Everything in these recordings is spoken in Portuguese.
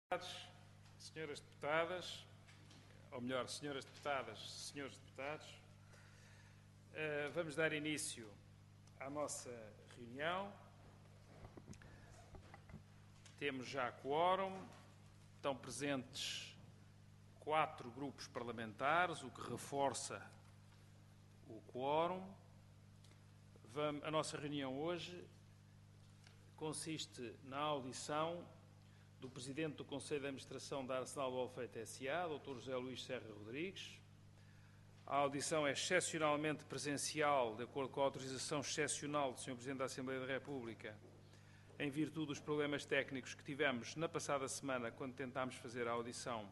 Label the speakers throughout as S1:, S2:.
S1: Deputados, senhoras deputadas, ou melhor, senhoras deputadas, senhores deputados, vamos dar início à nossa reunião. Temos já quórum, estão presentes 4 grupos parlamentares, o que reforça o quórum. A nossa reunião hoje consiste na audição do Presidente do Conselho de Administração da Arsenal do Alfeite S.A., Dr. José Luís Serra Rodrigues. A audição é excepcionalmente presencial, de acordo com a autorização excepcional do Sr. Presidente da Assembleia da República, em virtude dos problemas técnicos que tivemos na passada semana, quando tentámos fazer a audição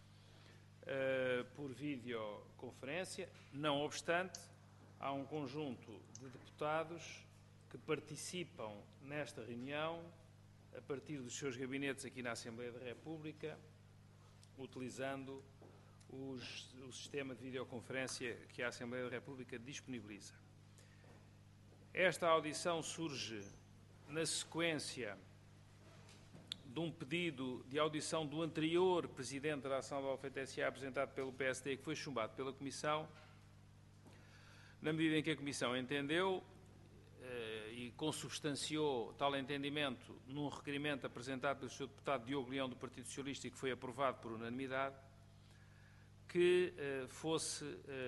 S1: por videoconferência. Não obstante, há um conjunto de deputados que participam nesta reunião a partir dos seus gabinetes aqui na Assembleia da República, utilizando o sistema de videoconferência que a Assembleia da República disponibiliza. Esta audição surge na sequência de um pedido de audição do anterior Presidente da Arsenal do Alfeite S.A., apresentado pelo PSD, que foi chumbado pela Comissão, na medida em que a Comissão entendeu e consubstanciou tal entendimento num requerimento apresentado pelo Sr. Deputado Diogo Leão, do Partido Socialista, e que foi aprovado por unanimidade, que fosse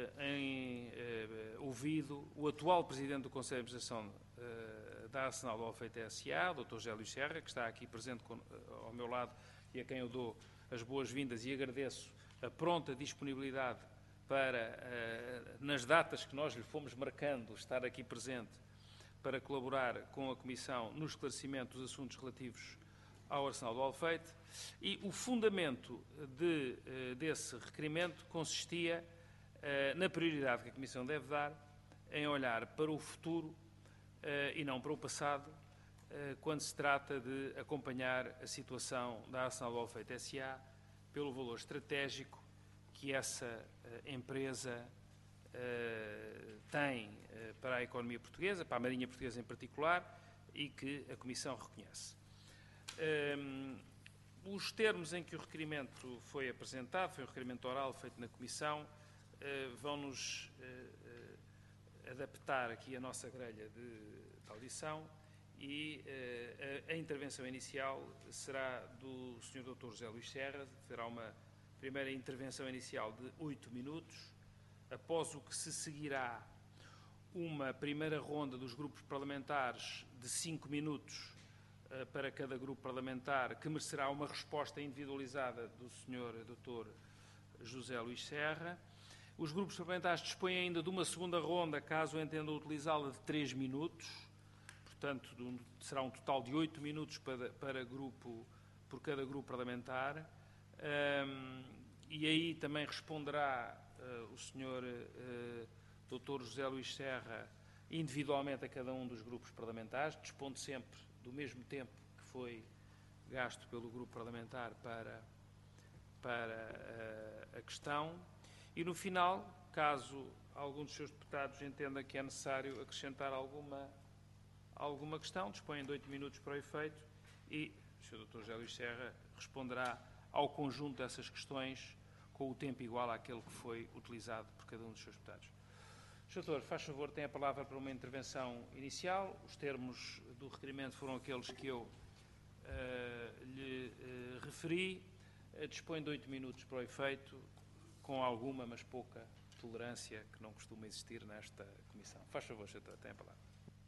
S1: ouvido o atual Presidente do Conselho de Administração da Arsenal do Alfeite S.A., Dr. José Luís Serra, que está aqui presente ao meu lado e a quem eu dou as boas-vindas e agradeço a pronta disponibilidade para, nas datas que nós lhe fomos marcando, estar aqui presente para colaborar com a Comissão no esclarecimento dos assuntos relativos ao Arsenal do Alfeite. E o fundamento desse requerimento consistia na prioridade que a Comissão deve dar em olhar para o futuro e não para o passado, quando se trata de acompanhar a situação da Arsenal do Alfeite S.A. pelo valor estratégico que essa empresa tem para a economia portuguesa, para a Marinha Portuguesa em particular, e que a Comissão reconhece. Os termos em que o requerimento foi apresentado, foi um requerimento oral feito na Comissão, vão-nos adaptar aqui a nossa grelha de audição e a intervenção inicial será do Sr. Dr. José Luís Serra, terá uma primeira intervenção inicial de 8 minutos, após o que se seguirá uma primeira ronda dos grupos parlamentares de 5 minutos para cada grupo parlamentar, que merecerá uma resposta individualizada do Sr. Dr. José Luís Serra. Os grupos parlamentares dispõem ainda de uma segunda ronda, caso entendam utilizá-la, de 3 minutos. Portanto, será um total de 8 minutos por cada grupo parlamentar. E aí também responderá o Sr. Dr. José Luís Serra individualmente a cada um dos grupos parlamentares, dispondo sempre do mesmo tempo que foi gasto pelo grupo parlamentar para a questão. E no final, caso algum dos seus deputados entenda que é necessário acrescentar alguma questão, dispõem de 8 minutos para o efeito e o Sr. Dr. José Luís Serra responderá ao conjunto dessas questões com o tempo igual àquele que foi utilizado por cada um dos seus deputados. Sr. Doutor, faz favor, tem a palavra para uma intervenção inicial. Os termos do requerimento foram aqueles que eu lhe referi. Dispõe de 8 minutos para o efeito, com alguma, mas pouca, tolerância que não costuma existir nesta Comissão. Faz favor, Sr. Doutor, tem a palavra.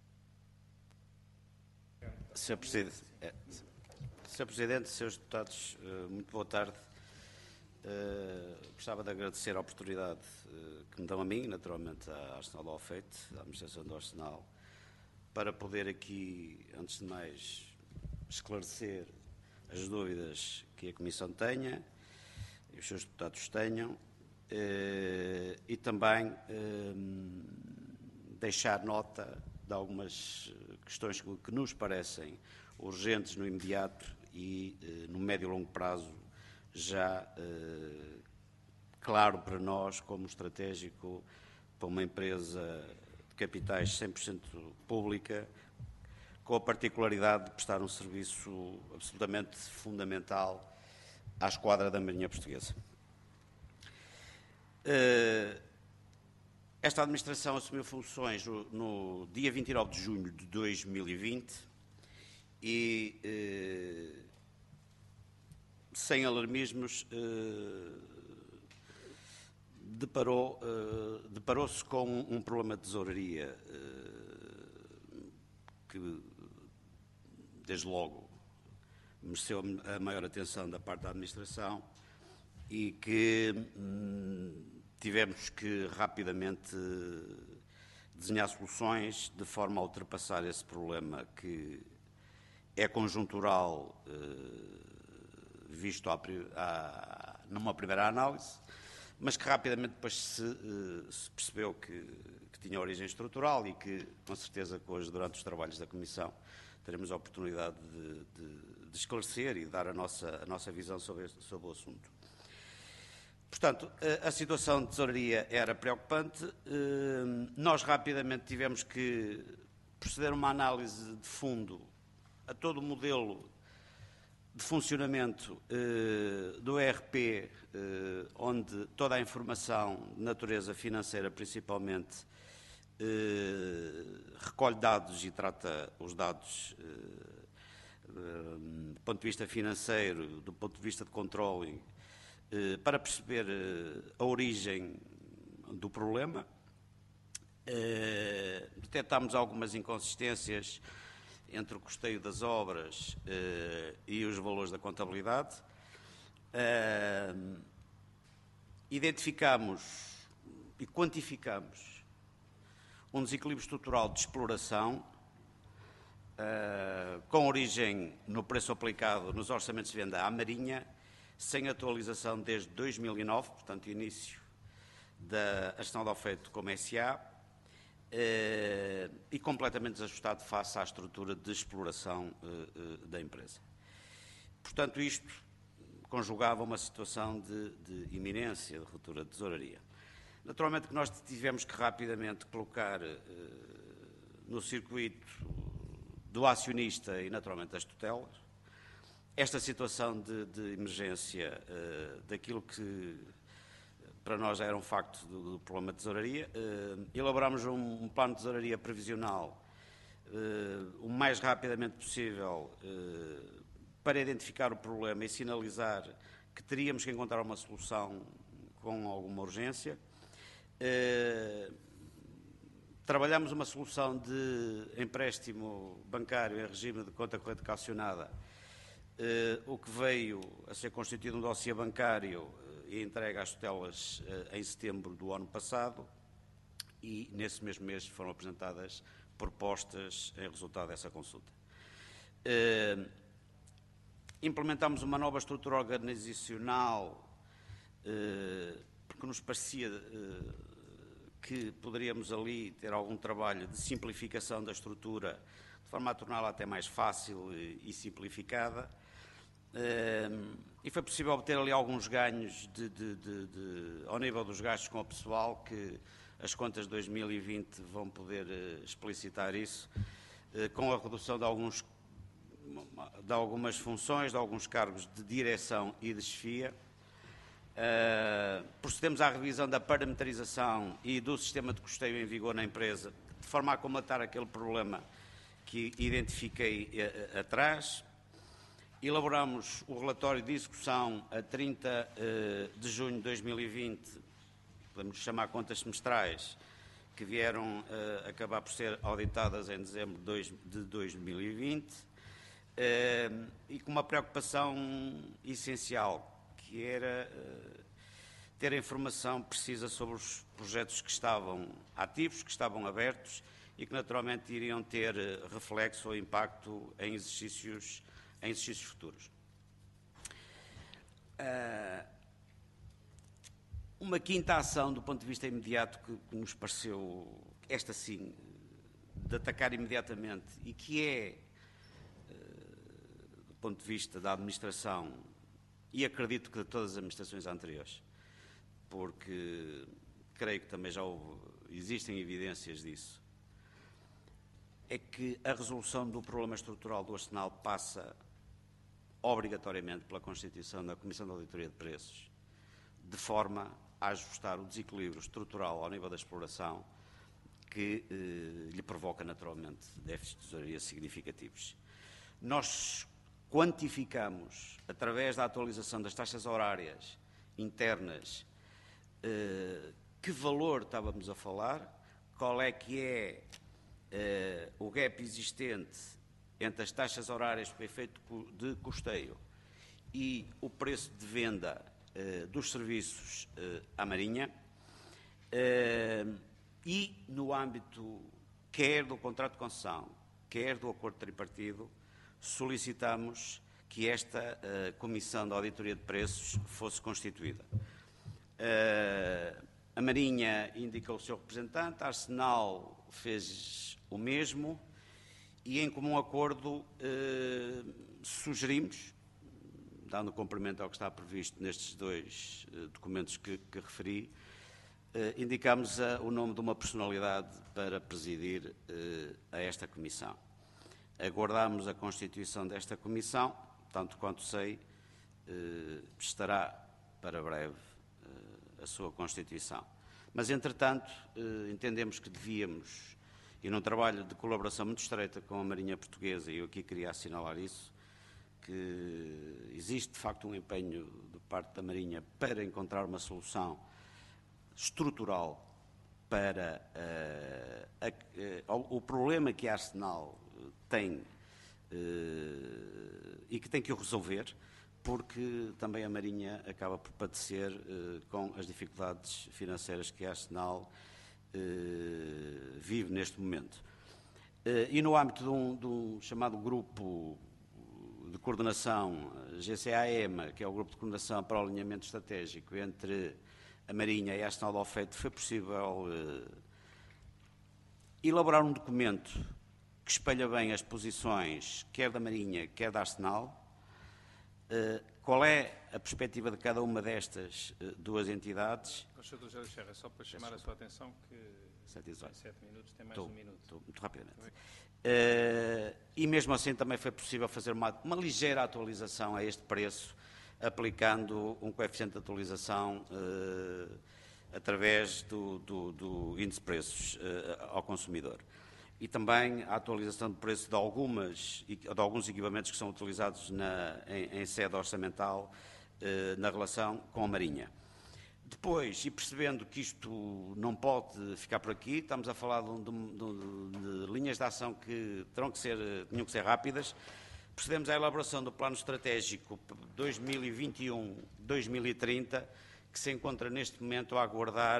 S2: Sr. Presidente, Srs. Deputados, muito boa tarde. Gostava de agradecer a oportunidade que me dão a mim, naturalmente à Arsenal do Alfeite, à Administração do Arsenal, para poder aqui, antes de mais, esclarecer as dúvidas que a Comissão tenha e os seus deputados tenham e também deixar nota de algumas questões que nos parecem urgentes no imediato e no médio e longo prazo, já claro para nós como estratégico para uma empresa de capitais 100% pública, com a particularidade de prestar um serviço absolutamente fundamental à esquadra da Marinha Portuguesa. Esta administração assumiu funções no dia 29 de junho de 2020 e, sem alarmismos, deparou-se com um problema de tesouraria que, desde logo, mereceu a maior atenção da parte da administração e que tivemos que rapidamente desenhar soluções de forma a ultrapassar esse problema que é conjuntural, visto numa primeira análise, mas que rapidamente depois se percebeu que tinha origem estrutural e que, com certeza, que hoje, durante os trabalhos da Comissão, teremos a oportunidade de esclarecer e dar a nossa visão sobre o assunto. Portanto, a situação de tesouraria era preocupante. Nós rapidamente tivemos que proceder a uma análise de fundo a todo o modelo de funcionamento do ERP, onde toda a informação de natureza financeira, principalmente, recolhe dados e trata os dados do ponto de vista financeiro, do ponto de vista de controle, para perceber a origem do problema. Detectámos algumas inconsistências entre o custeio das obras e os valores da contabilidade. Identificámos e quantificámos um desequilíbrio estrutural de exploração com origem no preço aplicado nos orçamentos de venda à Marinha, sem atualização desde 2009, portanto, início da gestão de oferta como SA, e completamente desajustado face à estrutura de exploração da empresa. Portanto, isto conjugava uma situação de iminência de ruptura de tesouraria. Naturalmente que nós tivemos que rapidamente colocar no circuito do acionista e, naturalmente, das tutelas esta situação de emergência daquilo que para nós era um facto do problema de tesouraria. Elaborámos um plano de tesouraria previsional o mais rapidamente possível para identificar o problema e sinalizar que teríamos que encontrar uma solução com alguma urgência. Trabalhamos uma solução de empréstimo bancário em regime de conta corrente calcionada, o que veio a ser constituído um dossiê bancário e entregue às tutelas em setembro do ano passado, e nesse mesmo mês foram apresentadas propostas em resultado dessa consulta. Implementámos uma nova estrutura organizacional porque nos parecia que poderíamos ali ter algum trabalho de simplificação da estrutura, de forma a torná-la até mais fácil e simplificada. E foi possível obter ali alguns ganhos ao nível dos gastos com o pessoal, que as contas de 2020 vão poder explicitar isso, com a redução de algumas funções, de alguns cargos de direção e de chefia. Procedemos à revisão da parametrização e do sistema de custeio em vigor na empresa, de forma a acomatar aquele problema que identifiquei atrás. Elaboramos o relatório de execução a 30 de junho de 2020, podemos chamar contas semestrais, que vieram acabar por ser auditadas em dezembro de 2020, e com uma preocupação essencial, que era ter a informação precisa sobre os projetos que estavam ativos, que estavam abertos e que naturalmente iriam ter reflexo ou impacto em exercícios futuros. Uma quinta ação do ponto de vista imediato que nos pareceu, esta sim, de atacar imediatamente e que é, do ponto de vista da administração, e acredito que de todas as administrações anteriores, porque creio que também já existem evidências disso, é que a resolução do problema estrutural do Arsenal passa obrigatoriamente pela constituição da Comissão de Auditoria de Preços, de forma a ajustar o desequilíbrio estrutural ao nível da exploração que lhe provoca naturalmente déficits de tesouraria significativos. Nós quantificamos, através da atualização das taxas horárias internas, que valor estávamos a falar, qual é que é o gap existente entre as taxas horárias por efeito de custeio e o preço de venda dos serviços à Marinha, e no âmbito quer do contrato de concessão, quer do acordo tripartido, solicitamos que esta Comissão de Auditoria de Preços fosse constituída. A Marinha indicou o seu representante, a Arsenal fez o mesmo e, em comum acordo, sugerimos, dando cumprimento ao que está previsto nestes dois documentos que referi, indicamos o nome de uma personalidade para presidir a esta Comissão. Aguardamos a constituição desta Comissão, tanto quanto sei, estará para breve a sua constituição. Mas, entretanto, entendemos que devíamos, e num trabalho de colaboração muito estreita com a Marinha Portuguesa, e eu aqui queria assinalar isso, que existe de facto um empenho de parte da Marinha para encontrar uma solução estrutural para o problema que a Arsenal tem e que tem que o resolver, porque também a Marinha acaba por padecer com as dificuldades financeiras que a Arsenal vive neste momento. E no âmbito de um chamado grupo de coordenação GCA-EMA, que é o grupo de coordenação para o alinhamento estratégico entre a Marinha e a Arsenal do Alfeite, foi possível elaborar um documento que espelha bem as posições, quer da Marinha, quer da Arsenal. Qual é a perspectiva de cada uma destas duas entidades?
S1: Sr. Dr. José Serra, só para chamar a sua atenção que 7 minutos, tem mais um minuto.
S2: Muito rapidamente. E mesmo assim também foi possível fazer uma ligeira atualização a este preço, aplicando um coeficiente de atualização através do índice de preços ao consumidor. E também a atualização de preço de alguns equipamentos que são utilizados em sede orçamental na relação com a Marinha. Depois, e percebendo que isto não pode ficar por aqui, estamos a falar de linhas de ação que tinham que ser rápidas. Procedemos à elaboração do Plano Estratégico 2021-2030, que se encontra neste momento a aguardar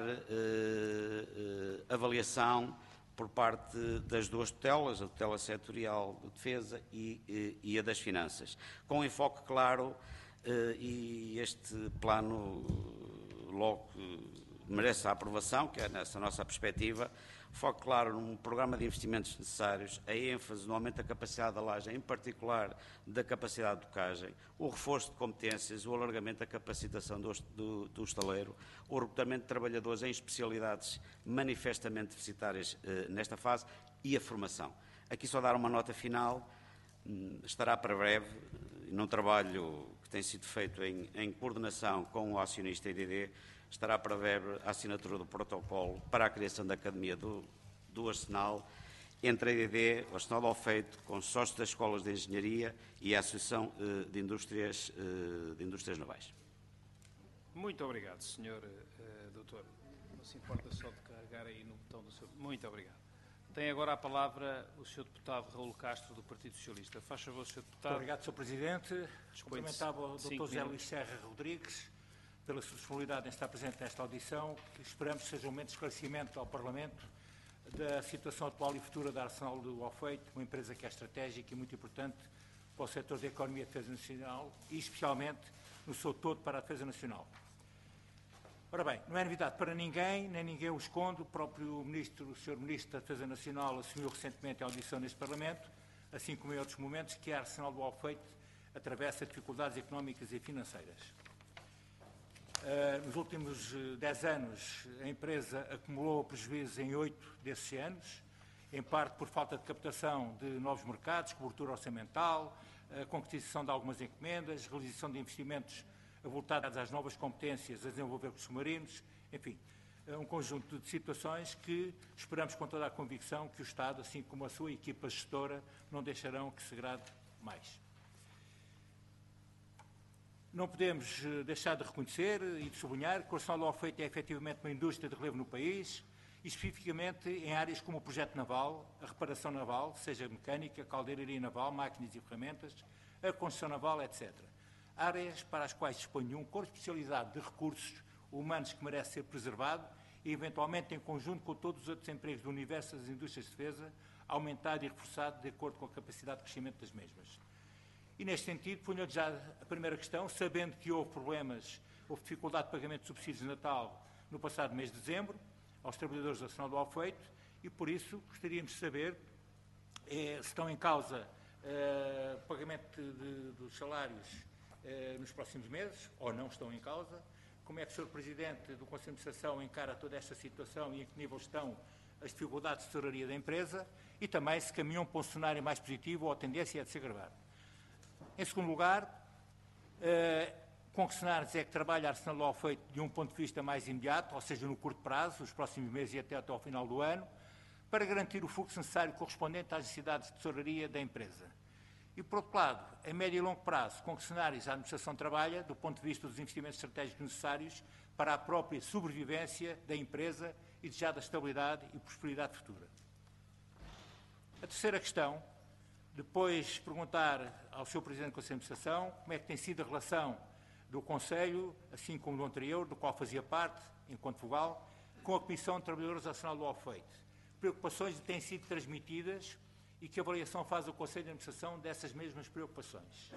S2: avaliação por parte das duas tutelas, a tutela setorial de defesa e a das finanças, com enfoque claro, e este plano logo merece a aprovação, que é nessa nossa perspectiva, foco claro num programa de investimentos necessários, a ênfase no aumento da capacidade da laje, em particular da capacidade de tocagem, o reforço de competências, o alargamento da capacitação do estaleiro, o recrutamento de trabalhadores em especialidades manifestamente deficitárias nesta fase e a formação. Aqui só dar uma nota final, estará para breve, num trabalho que tem sido feito em coordenação com o acionista IDD, estará para breve a assinatura do protocolo para a criação da Academia do Arsenal entre a IDD, o Arsenal do Alfeite, consórcio das escolas de engenharia e a Associação de Indústrias Navais.
S1: Muito obrigado, Sr. Doutor. Não se importa só de carregar aí no botão do seu... Muito obrigado. Tem agora a palavra o Sr. Deputado Raul Castro, do Partido Socialista. Faz favor, Sr. Deputado.
S3: Muito obrigado, Sr. Presidente. Cumprimentava o Dr. José Luís Serra Rodrigues pela sua disponibilidade em estar presente nesta audição, que esperamos que seja um momento de esclarecimento ao Parlamento da situação atual e futura da Arsenal do Alfeite, uma empresa que é estratégica e muito importante para o setor da economia e defesa nacional e, especialmente, no seu todo para a defesa nacional. Ora bem, não é novidade para ninguém, nem ninguém o esconde, o próprio Ministro, o Sr. Ministro da Defesa Nacional assumiu recentemente a audição neste Parlamento, assim como em outros momentos, que a Arsenal do Alfeite atravessa dificuldades económicas e financeiras. Nos últimos 10 anos, a empresa acumulou prejuízos em 8 desses anos, em parte por falta de captação de novos mercados, cobertura orçamental, a concretização de algumas encomendas, realização de investimentos voltados às novas competências a desenvolver com os submarinos, enfim, um conjunto de situações que esperamos com toda a convicção que o Estado, assim como a sua equipa gestora, não deixarão que se degrade mais. Não podemos deixar de reconhecer e de sublinhar que o Arsenal do Alfeite é efetivamente uma indústria de relevo no país, e especificamente em áreas como o projeto naval, a reparação naval, seja mecânica, caldeiraria naval, máquinas e ferramentas, a construção naval, etc. Áreas para as quais dispõe de um corpo especializado de recursos humanos que merece ser preservado e, eventualmente, em conjunto com todos os outros empregos do universo das indústrias de defesa, aumentado e reforçado de acordo com a capacidade de crescimento das mesmas. E, neste sentido, ponho-lhe já a primeira questão, sabendo que houve problemas, houve dificuldade de pagamento de subsídios de Natal no passado mês de dezembro, aos trabalhadores do Arsenal do Alfeite, e, por isso, gostaríamos de saber se estão em causa o pagamento dos salários nos próximos meses, ou não estão em causa, como é que o Sr. Presidente do Conselho de Administração encara toda esta situação e em que nível estão as dificuldades de tesouraria da empresa, e também se caminham para um cenário mais positivo ou a tendência é de se agravar. Em segundo lugar, com que cenários é que trabalha a Arsenal do Alfeite de um ponto de vista mais imediato, ou seja, no curto prazo, os próximos meses e até ao final do ano, para garantir o fluxo necessário correspondente às necessidades de tesouraria da empresa. E, por outro lado, a médio e longo prazo, com que cenários a administração trabalha do ponto de vista dos investimentos estratégicos necessários para a própria sobrevivência da empresa e desejada estabilidade e prosperidade futura. A terceira questão, depois de perguntar ao Sr. Presidente do Conselho de Administração como é que tem sido a relação do Conselho, assim como do anterior, do qual fazia parte, enquanto vogal, com a Comissão de Trabalhadores do Arsenal do Alfeite. Preocupações que têm sido transmitidas e que avaliação faz o Conselho de Administração dessas mesmas preocupações.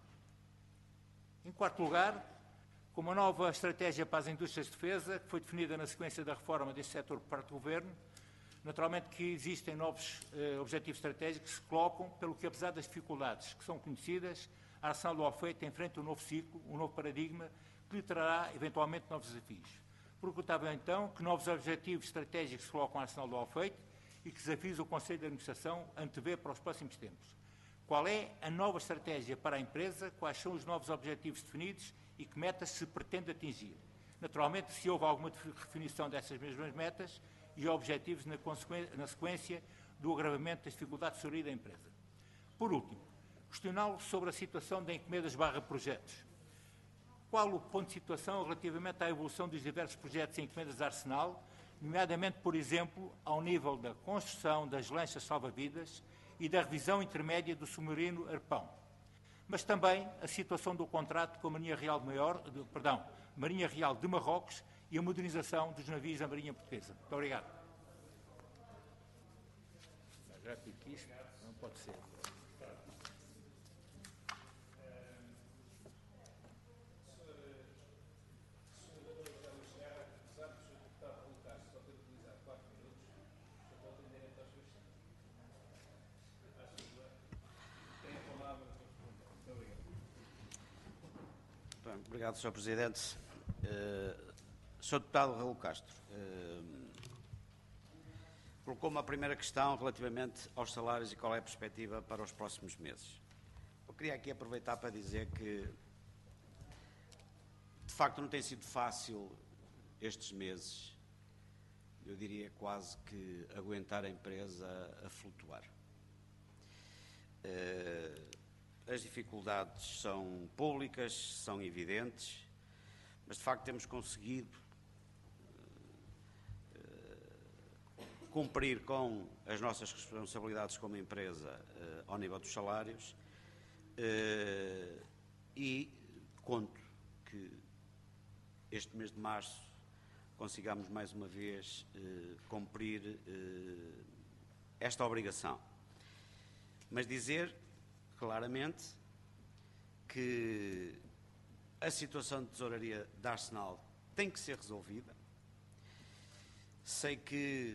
S3: Em quarto lugar, com uma nova estratégia para as indústrias de defesa, que foi definida na sequência da reforma deste setor por parte do Governo, naturalmente que existem novos objetivos estratégicos que se colocam, pelo que, apesar das dificuldades que são conhecidas, a Arsenal do Alfeite enfrenta um novo ciclo, um novo paradigma, que lhe trará, eventualmente, novos desafios. Perguntava, então, que novos objetivos estratégicos se colocam a Arsenal do Alfeite e que desafios o Conselho de Administração antevê para os próximos tempos. Qual é a nova estratégia para a empresa, quais são os novos objetivos definidos e que metas se pretende atingir. Naturalmente, se houve alguma definição dessas mesmas metas e objetivos na sequência do agravamento das dificuldades de tesouraria da empresa. Por último, questioná-lo sobre a situação de encomendas/projetos. Qual o ponto de situação relativamente à evolução dos diversos projetos em encomendas de Arsenal, nomeadamente, por exemplo, ao nível da construção das lanchas salva-vidas e da revisão intermédia do submarino Arpão, mas também a situação do contrato com a Marinha Real Marinha Real de Marrocos e a modernização dos navios da Marinha Portuguesa. Muito obrigado. Já que isto não pode ser.
S2: Obrigado, Sr. Presidente. Sr. Deputado Raul Castro, colocou-me a primeira questão relativamente aos salários e qual é a perspectiva para os próximos meses. Eu queria aqui aproveitar para dizer que, de facto, não tem sido fácil estes meses, eu diria quase que aguentar a empresa a flutuar. As dificuldades são públicas, são evidentes, mas de facto temos conseguido cumprir com as nossas responsabilidades como empresa ao nível dos salários e conto que este mês de março consigamos mais uma vez cumprir esta obrigação. Mas dizer claramente que a situação de tesouraria da Arsenal tem que ser resolvida. Sei que,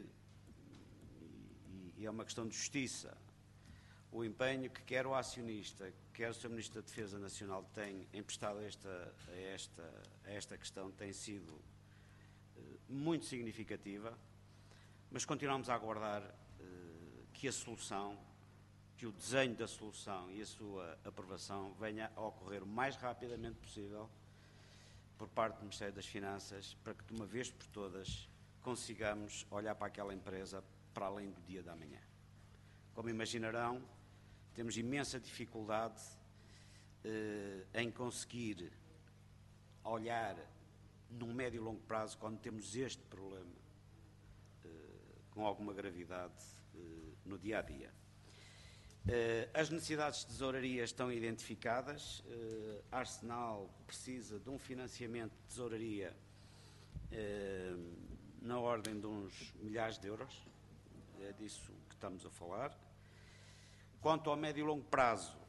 S2: e é uma questão de justiça, o empenho que quer o acionista, quer o Sr. Ministro da Defesa Nacional tem emprestado a esta questão tem sido muito significativa, mas continuamos a aguardar que a solução que o desenho da solução e a sua aprovação venha a ocorrer o mais rapidamente possível por parte do Ministério das Finanças, para que de uma vez por todas consigamos olhar para aquela empresa para além do dia da manhã. Como imaginarão, temos imensa dificuldade em conseguir olhar num médio e longo prazo quando temos este problema com alguma gravidade no dia a dia. As necessidades de tesouraria estão identificadas. A Arsenal precisa de um financiamento de tesouraria na ordem de uns milhares de euros. É disso que estamos a falar. Quanto ao médio e longo prazo,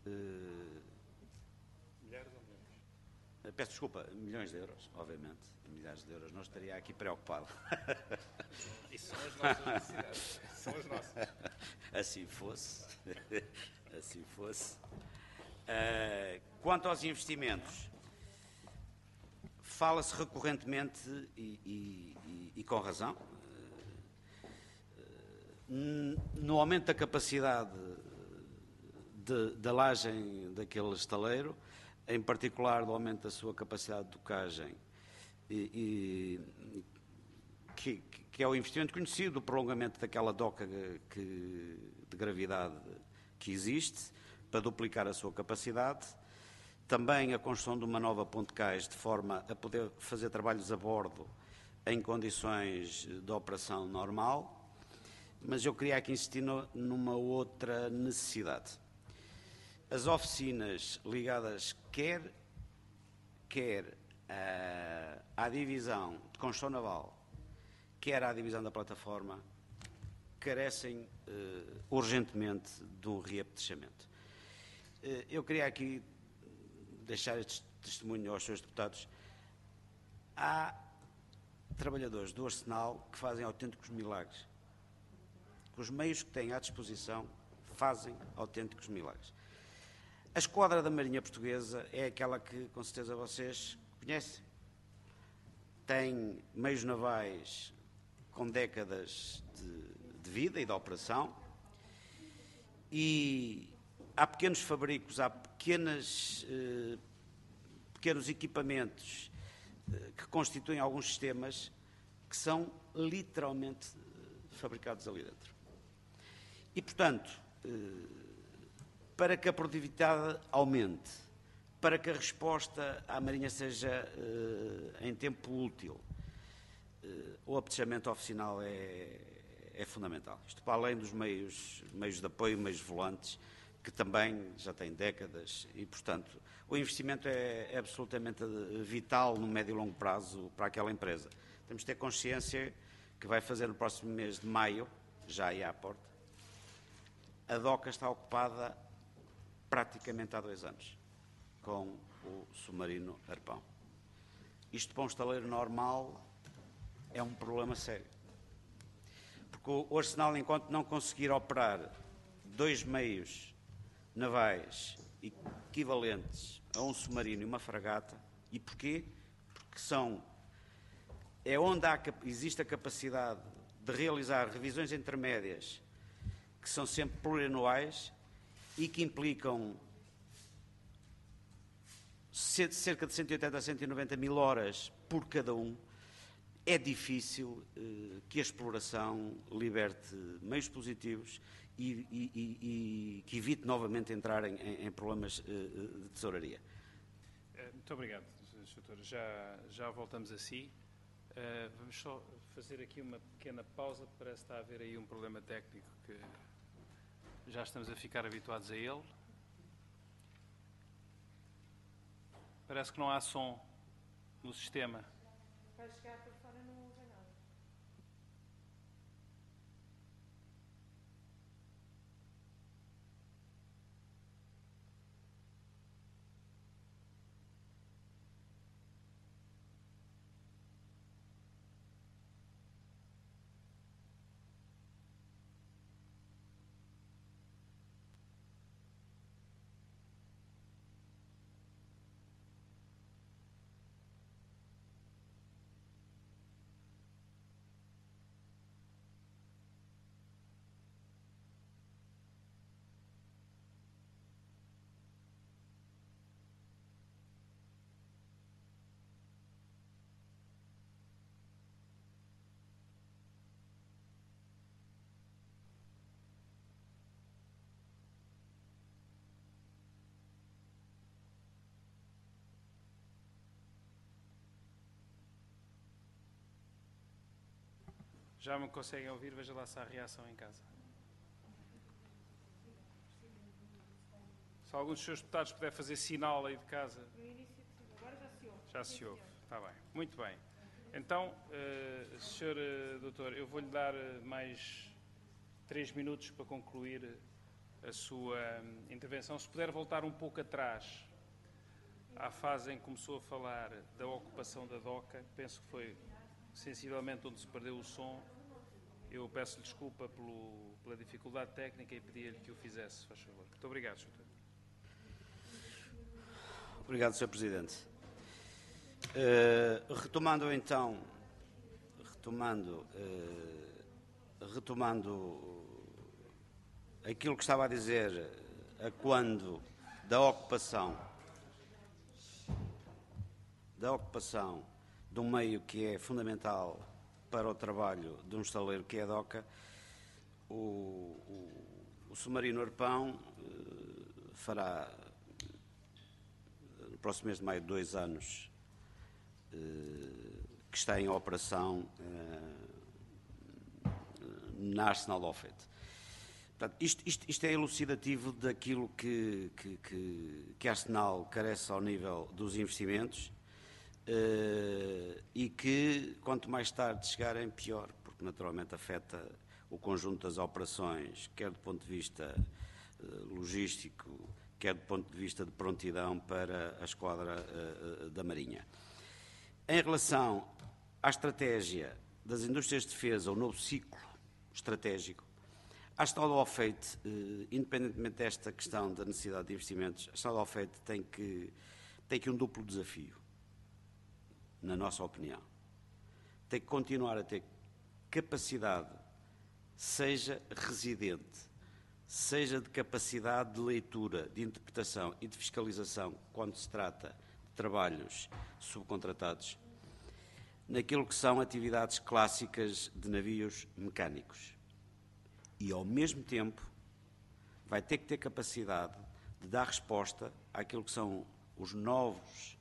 S1: milhares ou milhões?
S2: Peço desculpa, milhões de euros, obviamente. Milhares de euros, não estaria aqui preocupado.
S1: Isso são as nossas necessidades. São as nossas.
S2: Assim fosse. Assim fosse. Quanto aos investimentos, fala-se recorrentemente e com razão no aumento da capacidade da lagem daquele estaleiro, em particular do aumento da sua capacidade de docagem, que é o investimento conhecido, o prolongamento daquela doca de gravidade que existe, para duplicar a sua capacidade. Também a construção de uma nova ponte de cais, de forma a poder fazer trabalhos a bordo em condições de operação normal. Mas eu queria aqui insistir numa outra necessidade. As oficinas ligadas quer à divisão de construção naval, quer à divisão da plataforma, carecem urgentemente de um reapetechamento. Eu queria aqui deixar este testemunho aos senhores deputados. Há trabalhadores do Arsenal que fazem autênticos milagres. Com os meios que têm à disposição, fazem autênticos milagres. A esquadra da Marinha Portuguesa é aquela que, com certeza, vocês conhecem. Tem meios navais com décadas de vida e de operação, e há pequenos fabricos, há pequenos equipamentos que constituem alguns sistemas que são literalmente fabricados ali dentro. E, portanto, para que a produtividade aumente, para que a resposta à Marinha seja em tempo útil, o apetechamento oficinal é fundamental. Isto para além dos meios de apoio, meios volantes, que também já têm décadas e, portanto, o investimento é absolutamente vital no médio e longo prazo para aquela empresa. Temos de ter consciência que vai fazer no próximo mês de maio, já aí à porta, a doca está ocupada praticamente há 2 anos, com o submarino Arpão. Isto para um estaleiro normal é um problema sério. Porque o Arsenal, enquanto não conseguir operar 2 meios navais equivalentes a um submarino e uma fragata, e porquê? Porque é onde existe a capacidade de realizar revisões intermédias que são sempre plurianuais e que implicam cerca de 180 a 190 mil horas por cada um. É difícil que a exploração liberte meios positivos e que evite novamente entrar em problemas de tesouraria.
S1: Muito obrigado, Sr. Doutor. Já voltamos a si. Vamos só fazer aqui uma pequena pausa, parece que está a haver aí um problema técnico que já estamos a ficar habituados a ele. Parece que não há som no sistema.
S4: Vai chegar por fora, não ouve nada.
S1: Já me conseguem ouvir? Veja lá se há reação em casa. Se algum dos seus deputados puder fazer sinal aí de casa.
S4: No início, agora já se ouve.
S1: Já se ouve. Está bem. Muito bem. Então, Sr. Doutor, eu vou-lhe dar mais 3 minutos para concluir a sua intervenção. Se puder voltar um pouco atrás, à fase em que começou a falar da ocupação da DOCA, penso que foi sensivelmente onde se perdeu o som. Eu peço-lhe desculpa pela dificuldade técnica e pedia-lhe que o fizesse, faz favor. Muito obrigado, Sr. Doutor.
S2: Obrigado, Sr. Presidente. Retomando aquilo que estava a dizer a quando da ocupação de um meio que é fundamental para o trabalho de um estaleiro que é a DOCA, o submarino Arpão fará, no próximo mês de maio, 2 anos que está em operação na Arsenal Offet. Portanto, isto é elucidativo daquilo que a Arsenal carece ao nível dos investimentos e que, quanto mais tarde chegarem, pior, porque naturalmente afeta o conjunto das operações, quer do ponto de vista logístico, quer do ponto de vista de prontidão para a esquadra da Marinha. Em relação à estratégia das indústrias de defesa, o novo ciclo estratégico, a Arsenal Offet, independentemente desta questão da necessidade de investimentos, a Arsenal Offet tem aqui um duplo desafio, na nossa opinião. Tem que continuar a ter capacidade, seja residente, seja de capacidade de leitura, de interpretação e de fiscalização, quando se trata de trabalhos subcontratados, naquilo que são atividades clássicas de navios mecânicos. E, ao mesmo tempo, vai ter que ter capacidade de dar resposta àquilo que são os novos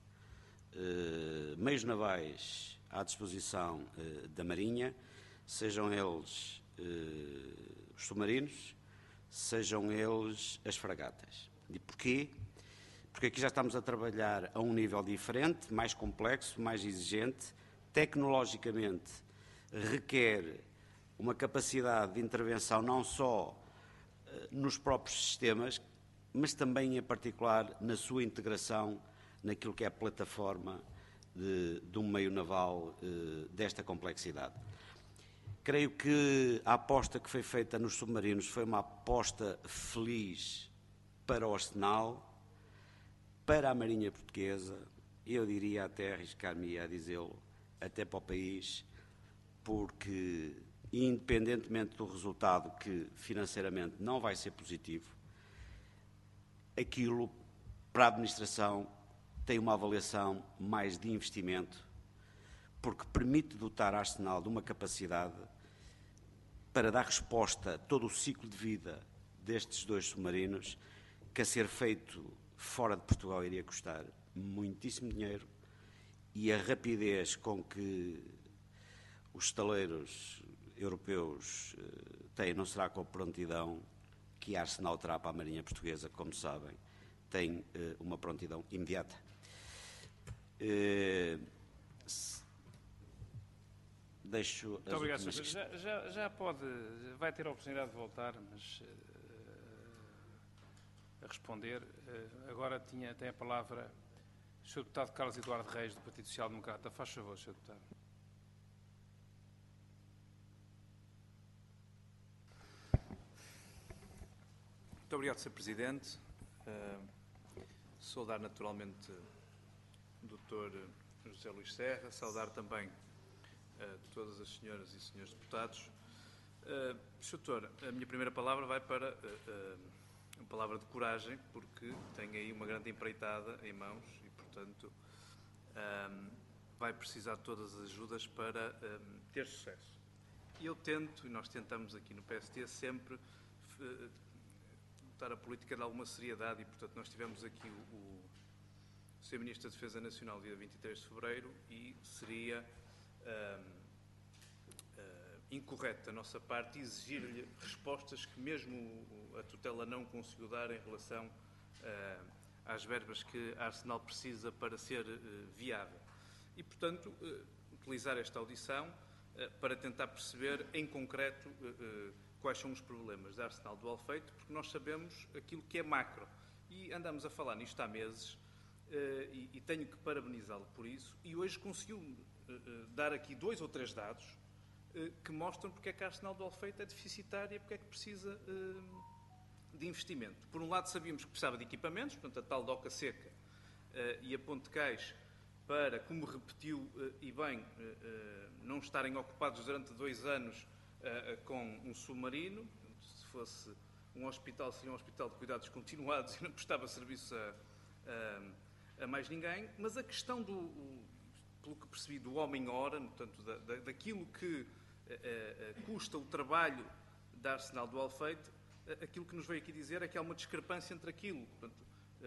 S2: meios navais à disposição da Marinha, sejam eles os submarinos, sejam eles as fragatas. E porquê? Porque aqui já estamos a trabalhar a um nível diferente, mais complexo, mais exigente, tecnologicamente requer uma capacidade de intervenção não só nos próprios sistemas, mas também, em particular, na sua integração naquilo que é a plataforma de um meio naval desta complexidade. Creio que a aposta que foi feita nos submarinos foi uma aposta feliz para o Arsenal, para a Marinha Portuguesa, e eu diria até, arriscar-me a dizê-lo, até para o país, porque, independentemente do resultado, que financeiramente não vai ser positivo, aquilo, para a administração, tem uma avaliação mais de investimento, porque permite dotar a Arsenal de uma capacidade para dar resposta a todo o ciclo de vida destes 2 submarinos, que a ser feito fora de Portugal iria custar muitíssimo dinheiro, e a rapidez com que os estaleiros europeus têm não será com a prontidão que a Arsenal terá para a Marinha Portuguesa, como sabem, tem uma prontidão imediata. Deixo
S1: muito obrigado, Sr. Já vai ter a oportunidade de voltar, mas a responder. Agora tem a palavra o Sr. Deputado Carlos Eduardo Reis, do Partido Social Democrata. Faz favor, Sr. Deputado.
S5: Muito obrigado, Sr. Presidente. Saudar naturalmente o Dr. José Luís Serra, saudar também todas as senhoras e senhores deputados. Sr. Doutor, a minha primeira palavra vai para uma palavra de coragem, porque tenho aí uma grande empreitada em mãos e, portanto, vai precisar de todas as ajudas para ter sucesso. E eu tento, e nós tentamos aqui no PST, sempre dotar a política de alguma seriedade e, portanto, nós tivemos aqui o Sr. Ministro da Defesa Nacional dia 23 de fevereiro e seria incorreto da nossa parte exigir-lhe respostas que mesmo a tutela não conseguiu dar em relação às verbas que a Arsenal precisa para ser viável. E, portanto, utilizar esta audição para tentar perceber em concreto quais são os problemas da Arsenal do Alfeite, porque nós sabemos aquilo que é macro. E andamos a falar nisto há meses e tenho que parabenizá-lo por isso. E hoje conseguiu dar aqui 2 ou 3 dados que mostram porque é que a Arsenal do Alfeite é deficitária e porque é que precisa de investimento. Por um lado, sabíamos que precisava de equipamentos, portanto, a tal doca seca e a ponte cais, para, como repetiu e bem, não estarem ocupados durante 2 anos com um submarino. Se fosse um hospital, seria um hospital de cuidados continuados e não prestava serviço a mais ninguém. Mas a questão pelo que percebi, do homem-hora, portanto, daquilo que custa o trabalho da Arsenal do Alfeite, aquilo que nos veio aqui dizer é que há uma discrepância entre aquilo, portanto,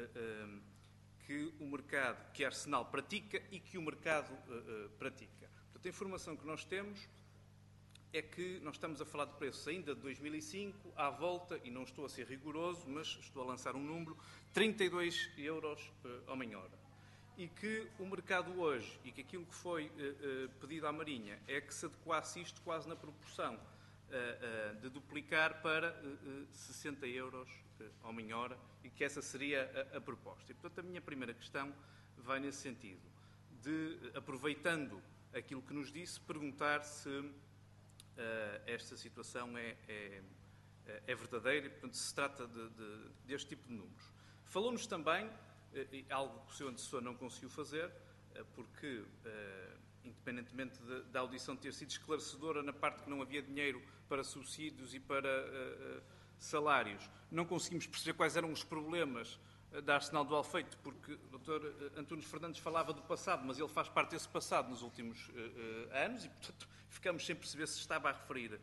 S5: que o mercado, que a Arsenal pratica e que o mercado pratica. Portanto, a informação que nós temos é que nós estamos a falar de preços ainda de 2005, à volta, e não estou a ser rigoroso, mas estou a lançar um número, 32 euros homem-hora. E que o mercado hoje, e que aquilo que foi pedido à Marinha, é que se adequasse isto quase na proporção de duplicar para 60 euros homem-hora, e que essa seria a proposta. E, portanto, a minha primeira questão vai nesse sentido, de, aproveitando aquilo que nos disse, perguntar se esta situação é verdadeira e, portanto, se trata deste tipo de números. Falou-nos também, algo que o seu antecessor não conseguiu fazer, porque, independentemente da audição ter sido esclarecedora na parte que não havia dinheiro para subsídios e para salários, não conseguimos perceber quais eram os problemas da Arsenal do Alfeite, porque o Dr. Antunes Fernandes falava do passado, mas ele faz parte desse passado nos últimos anos e, portanto, ficamos sem perceber se estava a referir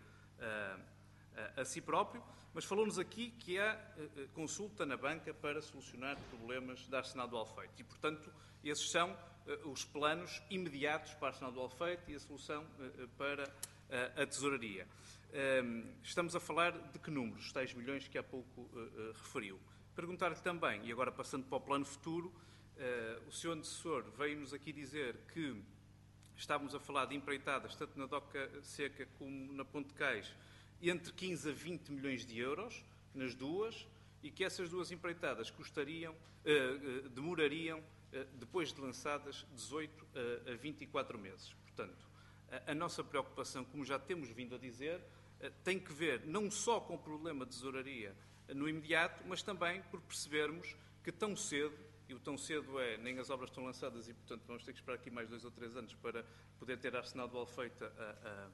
S5: a si próprio, mas falou-nos aqui que há consulta na banca para solucionar problemas da Arsenal do Alfeite e, portanto, esses são os planos imediatos para a Arsenal do Alfeite e a solução para a tesouraria. Estamos a falar de que números? Os tais milhões que há pouco referiu. Perguntar-lhe também, e agora passando para o plano futuro, o seu antecessor veio-nos aqui dizer que estávamos a falar de empreitadas, tanto na doca seca como na ponte cais, entre 15 a 20 milhões de euros, nas duas, e que essas duas empreitadas demorariam, depois de lançadas, 18 a 24 meses. Portanto, a nossa preocupação, como já temos vindo a dizer, tem que ver não só com o problema de tesouraria no imediato, mas também por percebermos que tão cedo, e o tão cedo é, nem as obras estão lançadas e, portanto, vamos ter que esperar aqui mais 2 ou 3 anos para poder ter a Arsenal do Alfeite a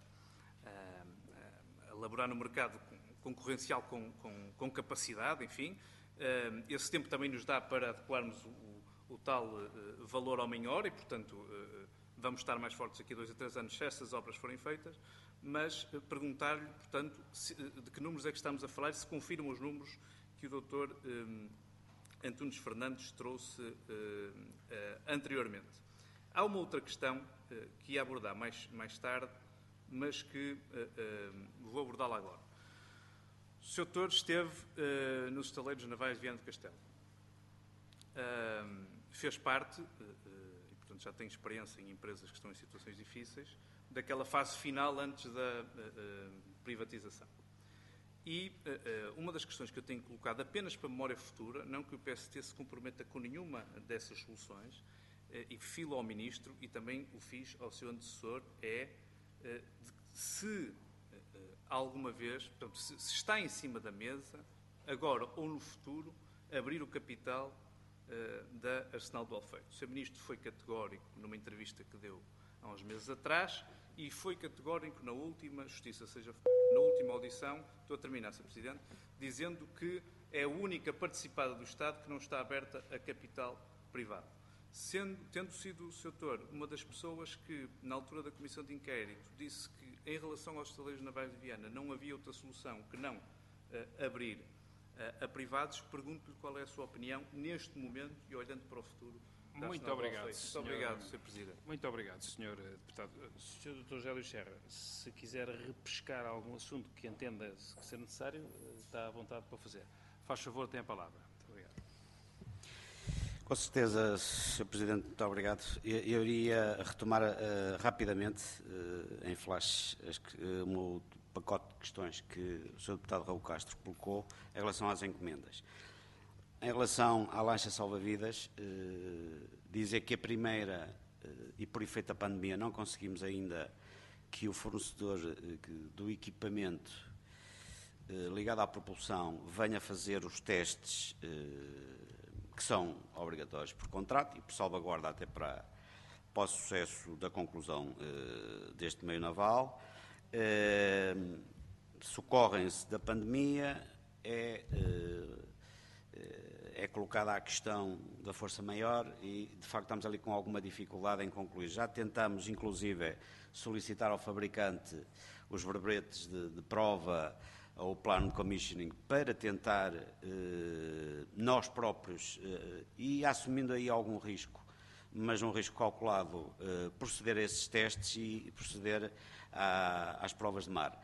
S5: elaborar no mercado concorrencial com capacidade, enfim. Esse tempo também nos dá para adequarmos o tal valor homem-hora e, portanto, vamos estar mais fortes aqui a 2 a 3 anos se essas obras forem feitas, mas perguntar-lhe, portanto, de que números é que estamos a falar e se confirmam os números que o Dr. Antunes Fernandes trouxe anteriormente. Há uma outra questão que ia abordar mais tarde, mas que vou abordá-la agora. O Sr. Doutor esteve nos estaleiros navais de Viana do Castelo. Fez parte, e portanto já tem experiência em empresas que estão em situações difíceis, daquela fase final antes da privatização. E uma das questões que eu tenho colocado apenas para memória futura, não que o PST se comprometa com nenhuma dessas soluções, e filo ao Ministro, e também o fiz ao seu antecessor, é se alguma vez, portanto, se está em cima da mesa, agora ou no futuro, abrir o capital da Arsenal do Alfeite. O Sr. Ministro foi categórico numa entrevista que deu há uns meses atrás e foi categórico na última na última audição, estou a terminar, Sr. Presidente, dizendo que é a única participada do Estado que não está aberta a capital privado. Tendo sido o Sr. Doutor uma das pessoas que, na altura da Comissão de Inquérito, disse que, em relação aos estaleiros navais de Viana, não havia outra solução que não abrir a privados, pergunto-lhe qual é a sua opinião, neste momento, e olhando para o futuro,
S1: Muito obrigado,
S5: Muito obrigado, Sr. Presidente.
S1: Muito obrigado, Sr. Deputado. Sr. Dr. José Luís Serra, se quiser repescar algum assunto que entenda ser necessário, está à vontade para fazer. Faz favor, tem a palavra. Muito obrigado.
S2: Com certeza, Sr. Presidente, muito obrigado. Eu iria retomar rapidamente, em flash, o meu pacote de questões que o Sr. Deputado Raul Castro colocou em relação às encomendas. Em relação à lancha salva-vidas, dizer que a primeira, e por efeito da pandemia, não conseguimos ainda que o fornecedor do equipamento ligado à propulsão venha fazer os testes que são obrigatórios por contrato e por salvaguarda até para o sucesso da conclusão deste meio naval. Socorrem-se da pandemia, é colocada a questão da força maior e, de facto, estamos ali com alguma dificuldade em concluir. Já tentamos, inclusive, solicitar ao fabricante os verbretes de prova ou o plano de commissioning para tentar nós próprios, e assumindo aí algum risco, mas um risco calculado, proceder a esses testes e proceder às provas de mar.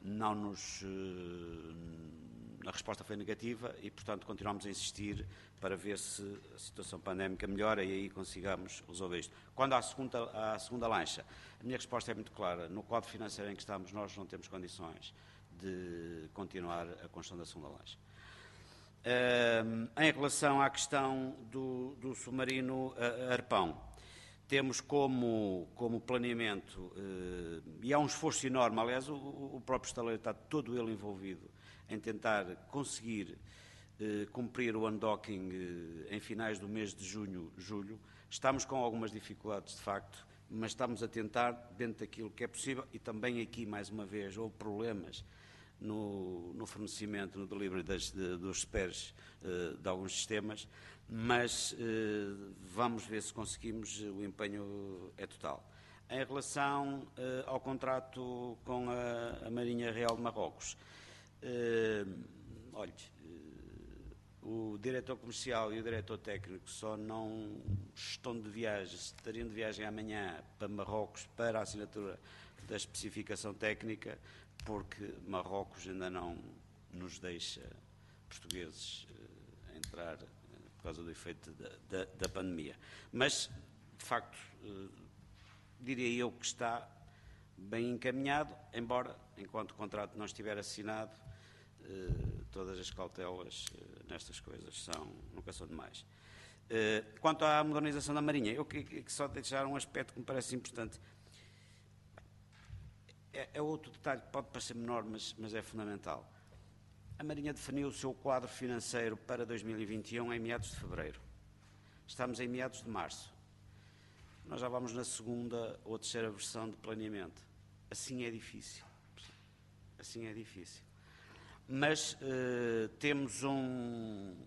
S2: A resposta foi negativa e, portanto, continuamos a insistir para ver se a situação pandémica melhora e aí consigamos resolver isto. Quando à segunda lancha, a minha resposta é muito clara. No quadro financeiro em que estamos, nós não temos condições de continuar a construção da segunda lancha. Em relação à questão do submarino Arpão, temos como planeamento, e há um esforço enorme, aliás, o próprio estaleiro está todo ele envolvido em tentar conseguir cumprir o undocking em finais do mês de junho, julho. Estamos com algumas dificuldades, de facto, mas estamos a tentar, dentro daquilo que é possível, e também aqui, mais uma vez, houve problemas no fornecimento, no delivery dos spares de alguns sistemas, mas vamos ver se conseguimos, o empenho é total. Em relação ao contrato com a Marinha Real de Marrocos, olhe, o diretor comercial e o diretor técnico só não estão de viagem, estariam de viagem amanhã para Marrocos para a assinatura da especificação técnica, porque Marrocos ainda não nos deixa, portugueses, entrar por causa do efeito da pandemia. Mas, de facto, diria eu que está bem encaminhado, embora, enquanto o contrato não estiver assinado, todas as cautelas nestas coisas nunca são demais. Quanto à modernização da Marinha, eu queria só deixar um aspecto que me parece importante. É outro detalhe que pode parecer menor, mas é fundamental. A Marinha definiu o seu quadro financeiro para 2021 em meados de fevereiro. Estamos em meados de março. Nós já vamos na segunda ou terceira versão de planeamento. Assim é difícil. Assim é difícil. Mas temos um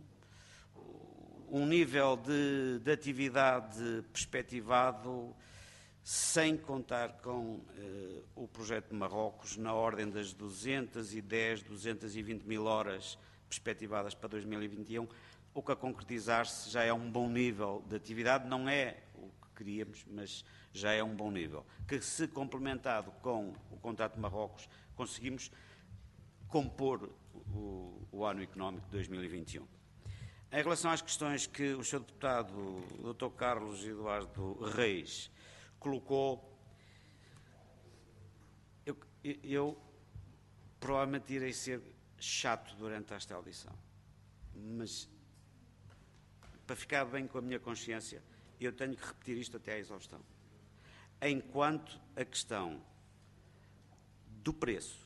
S2: nível de atividade perspectivado, sem contar com o projeto de Marrocos, na ordem das 210, 220 mil horas perspectivadas para 2021, o que a concretizar-se já é um bom nível de atividade, não é o que queríamos, mas já é um bom nível, que se complementado com o contrato de Marrocos, conseguimos compor o ano económico de 2021. Em relação às questões que o Sr. Deputado, o Dr. Carlos Eduardo Reis, colocou, eu provavelmente irei ser chato durante esta audição, mas para ficar bem com a minha consciência, eu tenho que repetir isto até à exaustão. Enquanto a questão do preço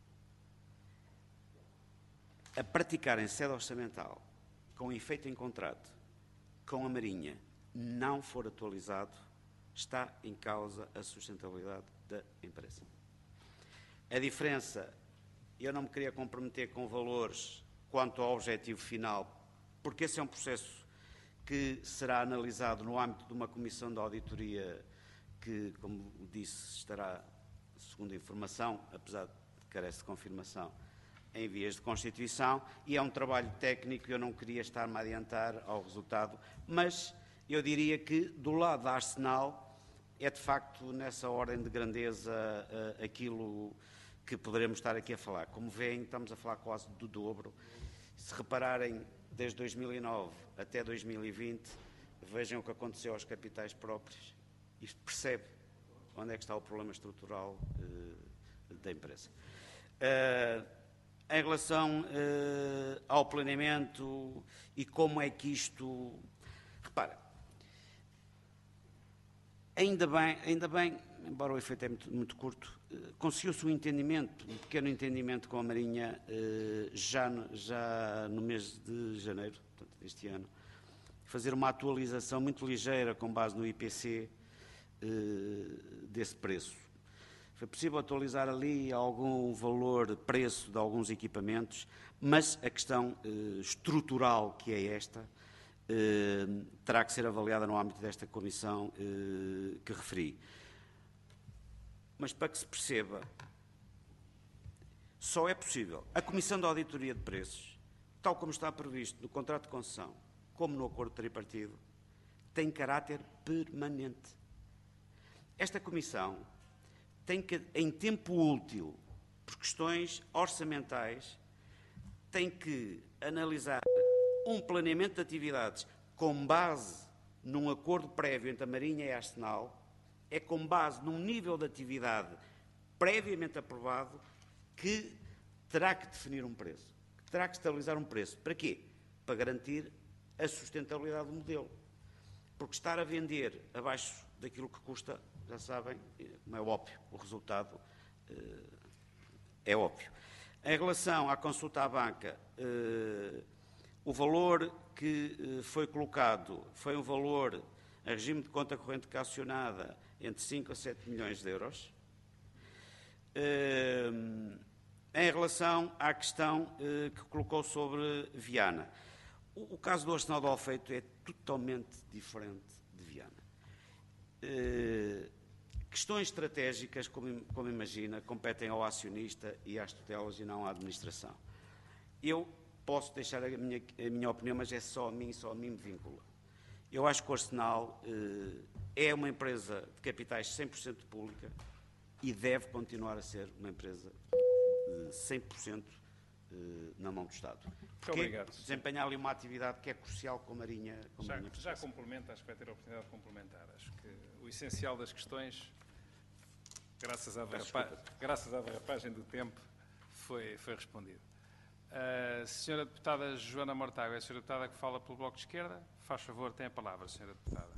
S2: a praticar em sede orçamental, com efeito em contrato, com a Marinha, não for atualizado, está em causa a sustentabilidade da empresa. A diferença, eu não me queria comprometer com valores quanto ao objetivo final, porque esse é um processo que será analisado no âmbito de uma comissão de auditoria que, como disse, estará, segundo a informação, apesar de que carece de confirmação, em vias de constituição, e é um trabalho técnico, eu não queria estar-me a adiantar ao resultado, mas eu diria que do lado da Arsenal é de facto nessa ordem de grandeza aquilo que poderemos estar aqui a falar. Como veem, estamos a falar quase do dobro. Se repararem, desde 2009 até 2020, vejam o que aconteceu aos capitais próprios. Isto percebe onde é que está o problema estrutural da empresa. Em relação ao planeamento e como é que isto... Repara, ainda bem, embora o efeito é muito curto, conseguiu-se um pequeno entendimento com a Marinha já no mês de janeiro, portanto, deste ano, fazer uma atualização muito ligeira com base no IPC desse preço. Foi possível atualizar ali algum valor, preço de alguns equipamentos, mas a questão estrutural que é esta terá que ser avaliada no âmbito desta comissão que referi. Mas para que se perceba, só é possível. A Comissão de Auditoria de Preços, tal como está previsto no contrato de concessão, como no acordo tripartido, tem caráter permanente. Esta Comissão tem que, em tempo útil, por questões orçamentais, tem que analisar um planeamento de atividades com base num acordo prévio entre a Marinha e a Arsenal, é com base num nível de atividade previamente aprovado que terá que definir um preço, que terá que estabilizar um preço. Para quê? Para garantir a sustentabilidade do modelo. Porque estar a vender abaixo daquilo que custa, já sabem, é óbvio, o resultado é óbvio. Em relação à consulta à banca, o valor que foi colocado foi um valor, a regime de conta corrente calcionada, entre 5 a 7 milhões de euros. Em relação à questão que colocou sobre Viana, o caso do Arsenal do Alfeito é totalmente diferente de Viana. Questões estratégicas, como imagina, competem ao acionista e às tutelas e não à administração. Eu posso deixar a minha opinião, mas é só a mim me vincula. Eu acho que o Arsenal é uma empresa de capitais 100% pública e deve continuar a ser uma empresa 100% na mão do Estado. Porque
S5: obrigado.
S2: Desempenhar ali uma atividade que é crucial com a Marinha.
S5: Já complementa, acho que vai ter a oportunidade de complementar. Acho que o essencial das questões, graças à derrapagem do tempo, foi respondido. A senhora deputada Joana Mortágua é a senhora deputada que fala pelo Bloco de Esquerda. Faz favor, tem a palavra, senhora deputada.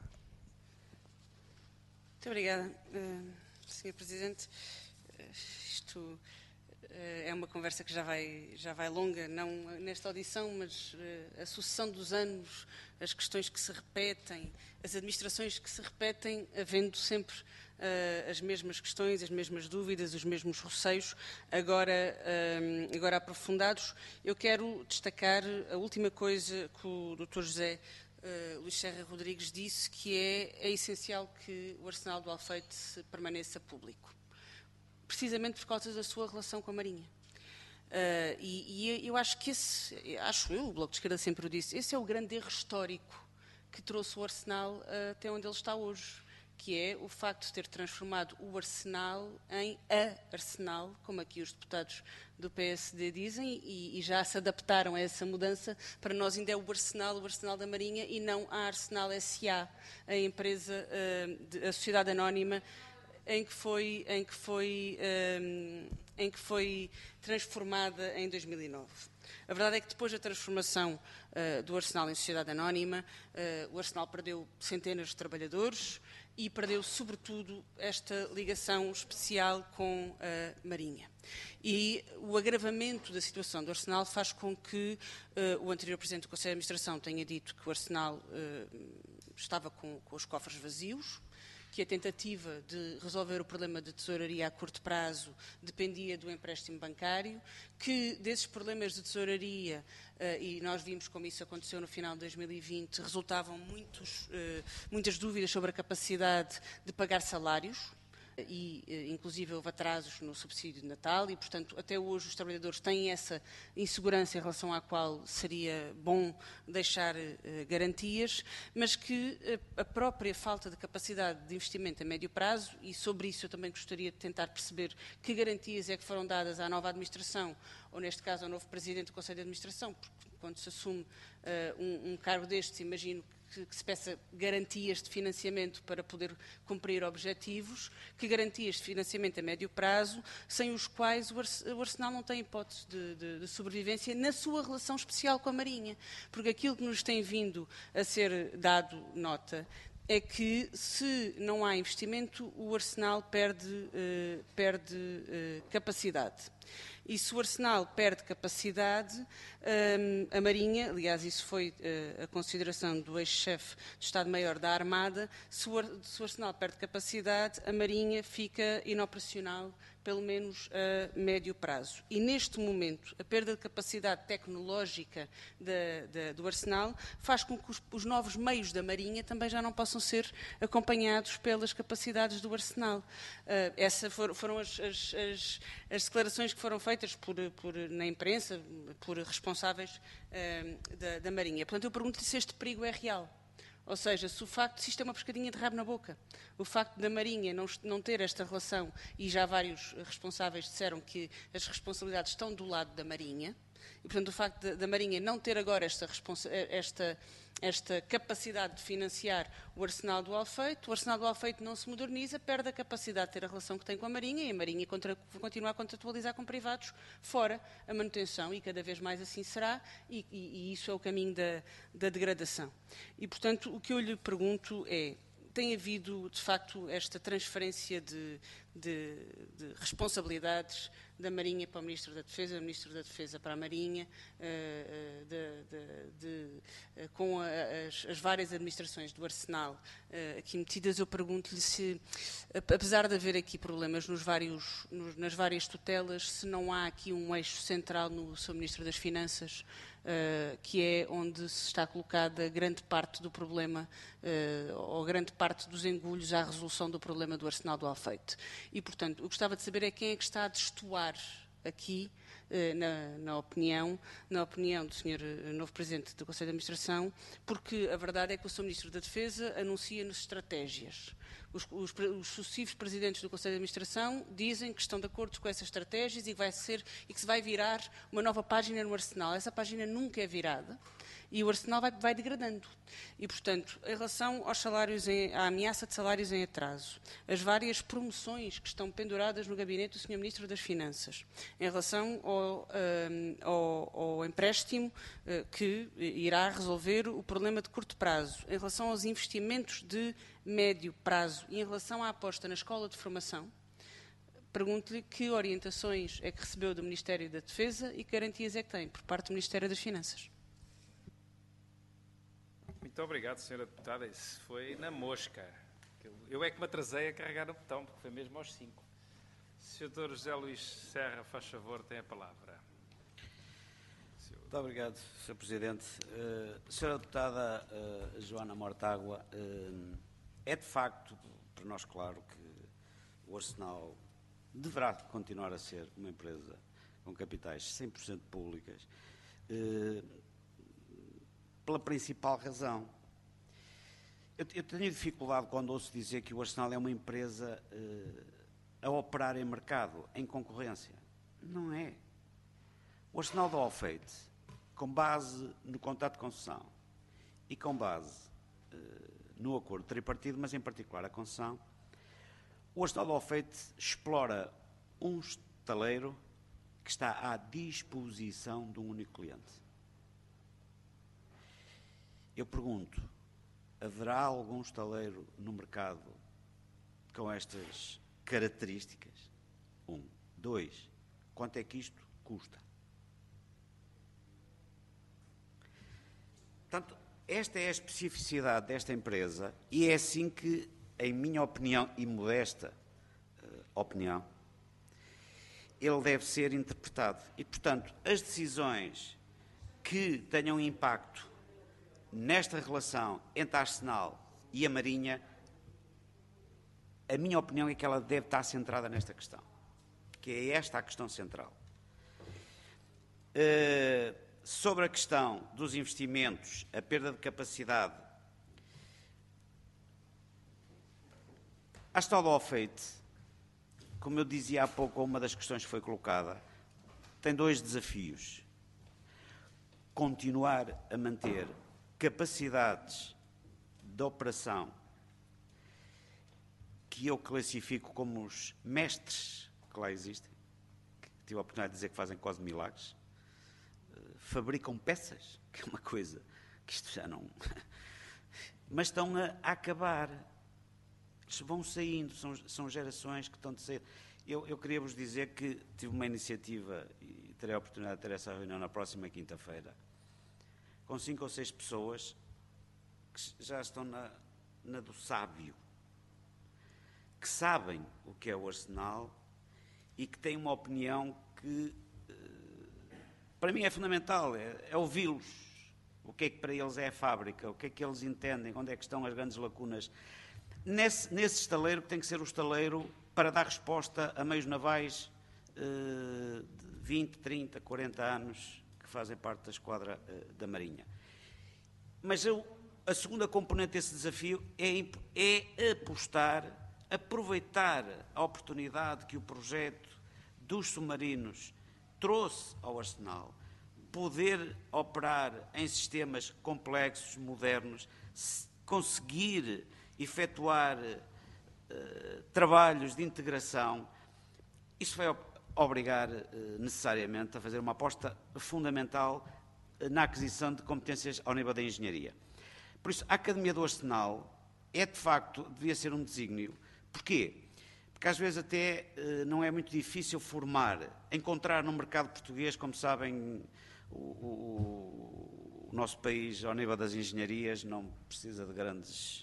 S4: Muito obrigada, Sr. Presidente. Isto é uma conversa que já vai longa, não nesta audição, mas a sucessão dos anos, as questões que se repetem, as administrações que se repetem, havendo sempre as mesmas questões, as mesmas dúvidas, os mesmos receios, agora aprofundados. Eu quero destacar a última coisa que o Dr. José Luís Serra Rodrigues disse, que é essencial que o Arsenal do Alfeite permaneça público, precisamente por causa da sua relação com a Marinha. E eu acho que o Bloco de Esquerda sempre o disse, esse é o grande erro histórico que trouxe o Arsenal até onde ele está hoje, que é o facto de ter transformado o Arsenal em a Arsenal, como aqui os deputados do PSD dizem, e já se adaptaram a essa mudança. Para nós ainda é o Arsenal da Marinha, e não a Arsenal S.A., a empresa, a sociedade anónima, em que foi transformada em 2009. A verdade é que depois da transformação do Arsenal em sociedade anónima, o Arsenal perdeu centenas de trabalhadores e perdeu, sobretudo, esta ligação especial com a Marinha. E o agravamento da situação do Arsenal faz com que o anterior Presidente do Conselho de Administração tenha dito que o Arsenal estava com os cofres vazios, que a tentativa de resolver o problema de tesouraria a curto prazo dependia do empréstimo bancário, que desses problemas de tesouraria, e nós vimos como isso aconteceu no final de 2020, resultavam muitas dúvidas sobre a capacidade de pagar salários, e inclusive houve atrasos no subsídio de Natal e, portanto, até hoje os trabalhadores têm essa insegurança em relação à qual seria bom deixar garantias, mas que a própria falta de capacidade de investimento a médio prazo, e sobre isso eu também gostaria de tentar perceber que garantias é que foram dadas à nova administração, ou neste caso ao novo Presidente do Conselho de Administração, porque quando se assume um cargo destes, imagino que se peça garantias de financiamento para poder cumprir objetivos, que garantias de financiamento a médio prazo, sem os quais o Arsenal não tem hipótese de sobrevivência na sua relação especial com a Marinha. Porque aquilo que nos tem vindo a ser dado nota é que, se não há investimento, o Arsenal perde capacidade. E se o Arsenal perde capacidade, a Marinha, aliás, isso foi a consideração do ex-chefe do Estado-Maior da Armada, se o Arsenal perde capacidade, a Marinha fica inoperacional, pelo menos a médio prazo. E, neste momento, a perda de capacidade tecnológica do Arsenal faz com que os novos meios da Marinha também já não possam ser acompanhados pelas capacidades do Arsenal. Essas foram as declarações que foram feitas na imprensa, por responsáveis da Marinha. Portanto, eu pergunto-lhe se este perigo é real. Ou seja, se isto é uma pescadinha de rabo na boca, o facto da Marinha não ter esta relação, e já vários responsáveis disseram que as responsabilidades estão do lado da Marinha, e, portanto, o facto da Marinha não ter agora esta capacidade de financiar o Arsenal do Alfeite, o Arsenal do Alfeite não se moderniza, perde a capacidade de ter a relação que tem com a Marinha, e a Marinha continua a contratualizar com privados fora a manutenção, e cada vez mais assim será, e isso é o caminho da degradação. E, portanto, o que eu lhe pergunto é: tem havido, de facto, esta transferência de responsabilidades da Marinha para o Ministro da Defesa, do Ministro da Defesa para a Marinha, com as várias administrações do Arsenal aqui metidas? Eu pergunto-lhe se, apesar de haver aqui problemas nas várias tutelas, se não há aqui um eixo central no Sr. Ministro das Finanças, que é onde se está colocada grande parte do problema, ou grande parte dos engulhos à resolução do problema do Arsenal do Alfeite. E, portanto, eu gostava de saber quem é que está a destoar aqui, na opinião do Sr. Novo Presidente do Conselho de Administração, porque a verdade é que o Sr. Ministro da Defesa anuncia-nos estratégias. Os sucessivos presidentes do Conselho de Administração dizem que estão de acordo com essas estratégias e que se vai virar uma nova página no Arsenal. Essa página nunca é virada e o Arsenal vai degradando. E, portanto, em relação aos salários, à ameaça de salários em atraso, as várias promoções que estão penduradas no gabinete do Sr. Ministro das Finanças, em relação ao empréstimo que irá resolver o problema de curto prazo, em relação aos investimentos de médio prazo e em relação à aposta na escola de formação, pergunto-lhe que orientações é que recebeu do Ministério da Defesa e que garantias é que tem por parte do Ministério das Finanças.
S1: Muito obrigado, Sra. Deputada. Isso foi na mosca. Eu é que me atrasei a carregar o botão, porque foi mesmo aos 5. Sr. José Luís Serra, faz favor, tem a palavra.
S2: Muito obrigado, Sr. Presidente. Sra. Deputada Joana Mortágua, é de facto para nós claro que o Arsenal deverá continuar a ser uma empresa com capitais 100% públicas, pela principal razão. Eu tenho dificuldade quando ouço dizer que o Arsenal é uma empresa a operar em mercado, em concorrência. Não é. O Arsenal do Alfeite, com base no contrato de concessão e com base no acordo tripartido, mas em particular a concessão, o Arsenal do Alfeite explora um estaleiro que está à disposição de um único cliente. Eu pergunto, haverá algum estaleiro no mercado com estas características? 1. 2. Quanto é que isto custa? Portanto, esta é a especificidade desta empresa e é assim que, em minha opinião e modesta opinião, ele deve ser interpretado. E, portanto, as decisões que tenham impacto nesta relação entre a Arsenal e a Marinha, a minha opinião é que ela deve estar centrada nesta questão, que é esta a questão central. Sobre a questão dos investimentos, a perda de capacidade, a Estado-Ofeite, como eu dizia há pouco, uma das questões que foi colocada, tem dois desafios. Continuar a manter capacidades de operação que eu classifico como os mestres que lá existem, que tive a oportunidade de dizer que fazem quase milagres, fabricam peças, que é uma coisa que isto já não... Mas estão a acabar. Eles vão saindo, são gerações que estão de sair. Eu queria vos dizer que tive uma iniciativa, e terei a oportunidade de ter essa reunião na próxima quinta-feira, com 5 ou 6 pessoas que já estão na do sábio, que sabem o que é o arsenal e que têm uma opinião que, para mim, é fundamental, é ouvi-los. O que é que para eles é a fábrica, o que é que eles entendem, onde é que estão as grandes lacunas. Nesse estaleiro que tem que ser o estaleiro para dar resposta a meios navais de 20, 30, 40 anos que fazem parte da esquadra da Marinha. Mas a segunda componente desse desafio é apostar, aproveitar a oportunidade que o projeto dos submarinos trouxe ao arsenal, poder operar em sistemas complexos, modernos, conseguir efetuar trabalhos de integração. Isso vai obrigar necessariamente a fazer uma aposta fundamental na aquisição de competências ao nível da engenharia. Por isso, a Academia do Arsenal é, de facto, devia ser um desígnio. Porquê? Porque às vezes até não é muito difícil encontrar no mercado português, como sabem, o nosso país, ao nível das engenharias, não precisa de grandes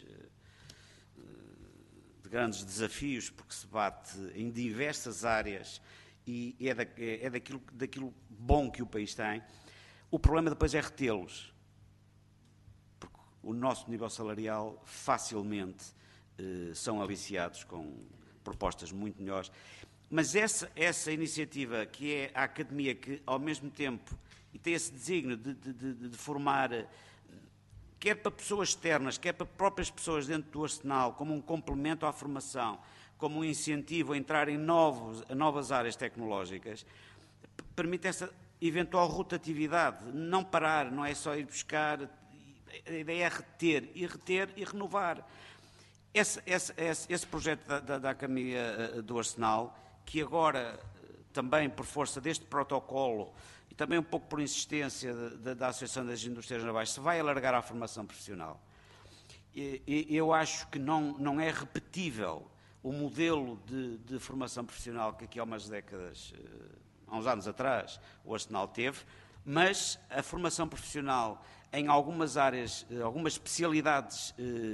S2: desafios, porque se bate em diversas áreas e é daquilo bom que o país tem. O problema depois é retê-los, porque o nosso nível salarial facilmente são aliciados com propostas muito melhores. Mas essa iniciativa, que é a Academia, que ao mesmo tempo e tem esse desígnio de formar, quer para pessoas externas, quer para próprias pessoas dentro do arsenal, como um complemento à formação, como um incentivo a entrar em novas áreas tecnológicas, permite essa eventual rotatividade, não parar, não é só ir buscar, a ideia é reter e renovar. Esse projeto da Academia do Arsenal, que agora, também por força deste protocolo, e também um pouco por insistência da Associação das Indústrias Navais, se vai alargar à formação profissional. Eu acho que não é repetível o modelo de formação profissional que aqui há umas décadas, há uns anos atrás, o Arsenal teve, mas a formação profissional em algumas áreas, algumas especialidades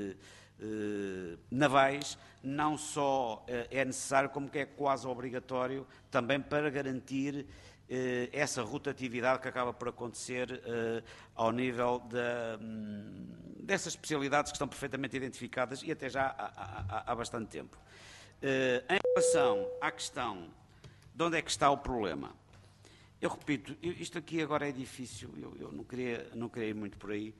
S2: navais, não só é necessário, como que é quase obrigatório também para garantir essa rotatividade que acaba por acontecer ao nível dessas especialidades que estão perfeitamente identificadas e até já há bastante tempo. Em relação à questão de onde é que está o problema, eu repito, isto aqui agora é difícil, eu não queria ir muito por aí.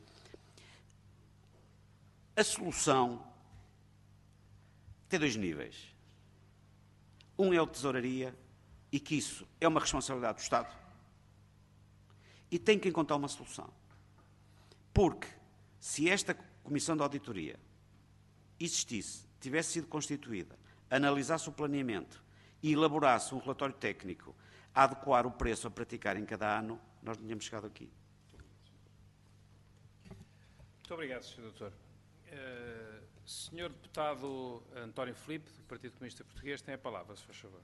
S2: A solução tem 2 níveis. Um é o tesouraria, e que isso é uma responsabilidade do Estado, e tem que encontrar uma solução. Porque se esta Comissão de Auditoria existisse, tivesse sido constituída, analisasse o planeamento e elaborasse um relatório técnico a adequar o preço a praticar em cada ano, nós não tínhamos chegado aqui.
S1: Muito obrigado, Sr. Doutor. Sr. Deputado António Filipe, do Partido Comunista Português, tem a palavra, se faz favor.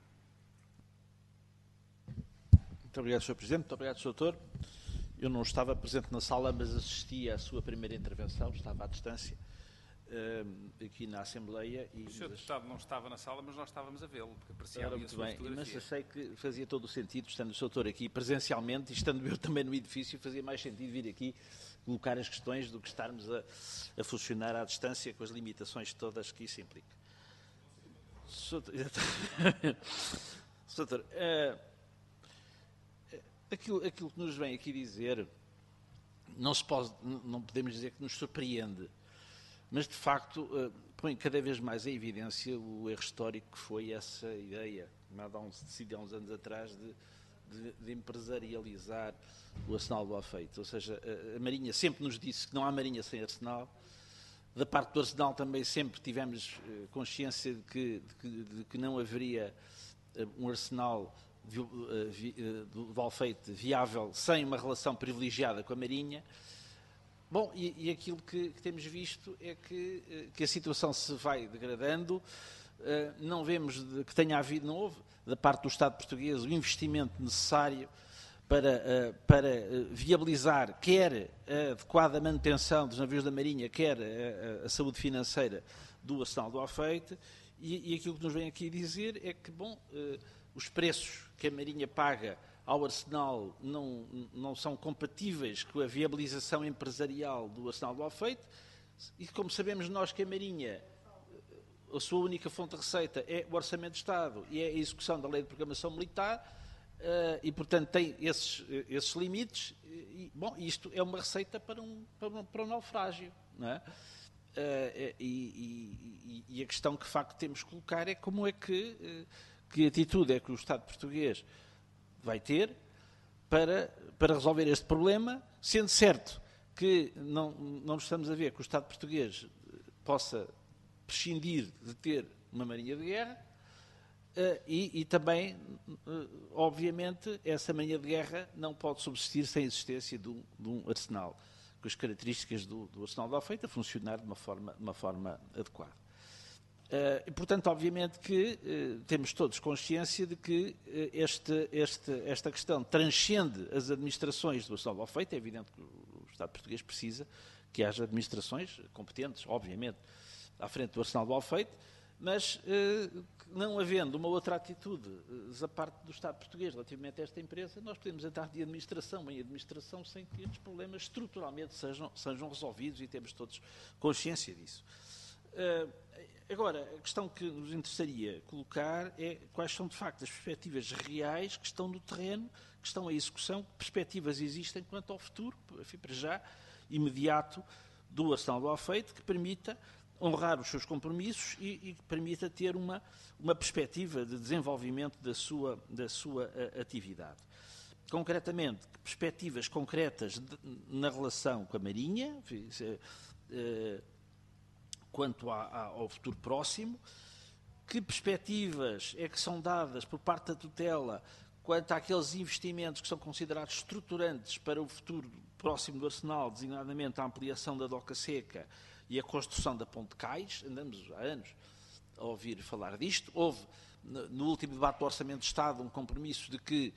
S6: Muito obrigado, Sr. Presidente. Muito obrigado, Sr. Doutor. Eu não estava presente na sala, mas assisti à sua primeira intervenção, estava à distância, aqui na Assembleia. E
S1: o Sr. Deputado não estava na sala, mas nós estávamos a vê-lo, porque aprecia ali a sua fotografia.
S6: Mas achei que fazia todo o sentido, estando o Sr. Doutor aqui presencialmente, e estando eu também no edifício, fazia mais sentido vir aqui colocar as questões do que estarmos a funcionar à distância com as limitações todas que isso implica. Doutor, aquilo que nos vem aqui dizer não podemos dizer que nos surpreende, mas de facto põe cada vez mais em evidência o erro histórico que foi essa ideia, que decidiu há uns anos atrás, de empresarializar o arsenal do Alfeite. Ou seja, a Marinha sempre nos disse que não há Marinha sem arsenal. Da parte do arsenal também sempre tivemos consciência de que não haveria um arsenal do Alfeite viável sem uma relação privilegiada com a Marinha. Bom, e aquilo que temos visto é que a situação se vai degradando. Não vemos que tenha havido, não houve, da parte do Estado português, o investimento necessário para viabilizar quer a adequada manutenção dos navios da Marinha, quer a saúde financeira do arsenal do Alfeite, e aquilo que nos vem aqui dizer é que, bom, os preços que a Marinha paga ao arsenal não são compatíveis com a viabilização empresarial do arsenal do Alfeite, e como sabemos nós que a Marinha, a sua única fonte de receita é o Orçamento de Estado e é a execução da Lei de Programação Militar, e portanto tem esses limites, e, bom, isto é uma receita para um naufrágio, não é? E a questão que de facto temos que colocar é como é que atitude é que o Estado português vai ter para resolver este problema, sendo certo que não estamos a ver que o Estado português possa prescindir de ter uma marinha de guerra, e também, obviamente, essa marinha de guerra não pode subsistir sem a existência de um arsenal com as características do arsenal de Alfeite a funcionar de uma forma adequada. E, portanto, obviamente que temos todos consciência de que esta questão transcende as administrações do arsenal de Alfeite. É evidente que o Estado português precisa que haja administrações competentes, obviamente, à frente do arsenal do Alfeite, mas não havendo uma outra atitude da parte do Estado português relativamente a esta empresa, nós podemos entrar de administração em administração sem que estes problemas estruturalmente sejam resolvidos, e temos todos consciência disso. Agora, a questão que nos interessaria colocar é quais são, de facto, as perspectivas reais que estão no terreno, que estão em execução, que perspectivas existem quanto ao futuro, enfim, para já, imediato, do arsenal do Alfeite, que permita honrar os seus compromissos e que permita ter uma perspectiva de desenvolvimento da sua atividade. Concretamente, perspectivas concretas na relação com a Marinha, quanto ao futuro próximo, que perspectivas é que são dadas por parte da tutela quanto àqueles investimentos que são considerados estruturantes para o futuro próximo do arsenal, designadamente a ampliação da doca seca e a construção da ponte de Cais. Andamos há anos a ouvir falar disto. Houve, no último debate do Orçamento de Estado, um compromisso de que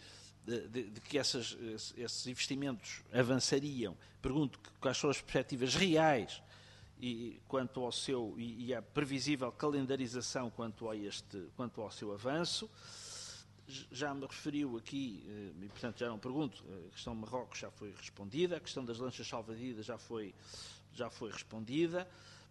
S6: esses investimentos avançariam. Pergunto quais são as perspectivas reais quanto ao seu e a previsível calendarização quanto ao seu avanço. Já me referiu aqui, e portanto já não pergunto, a questão de Marrocos já foi respondida, a questão das lanchas salva-vidas já foi respondida.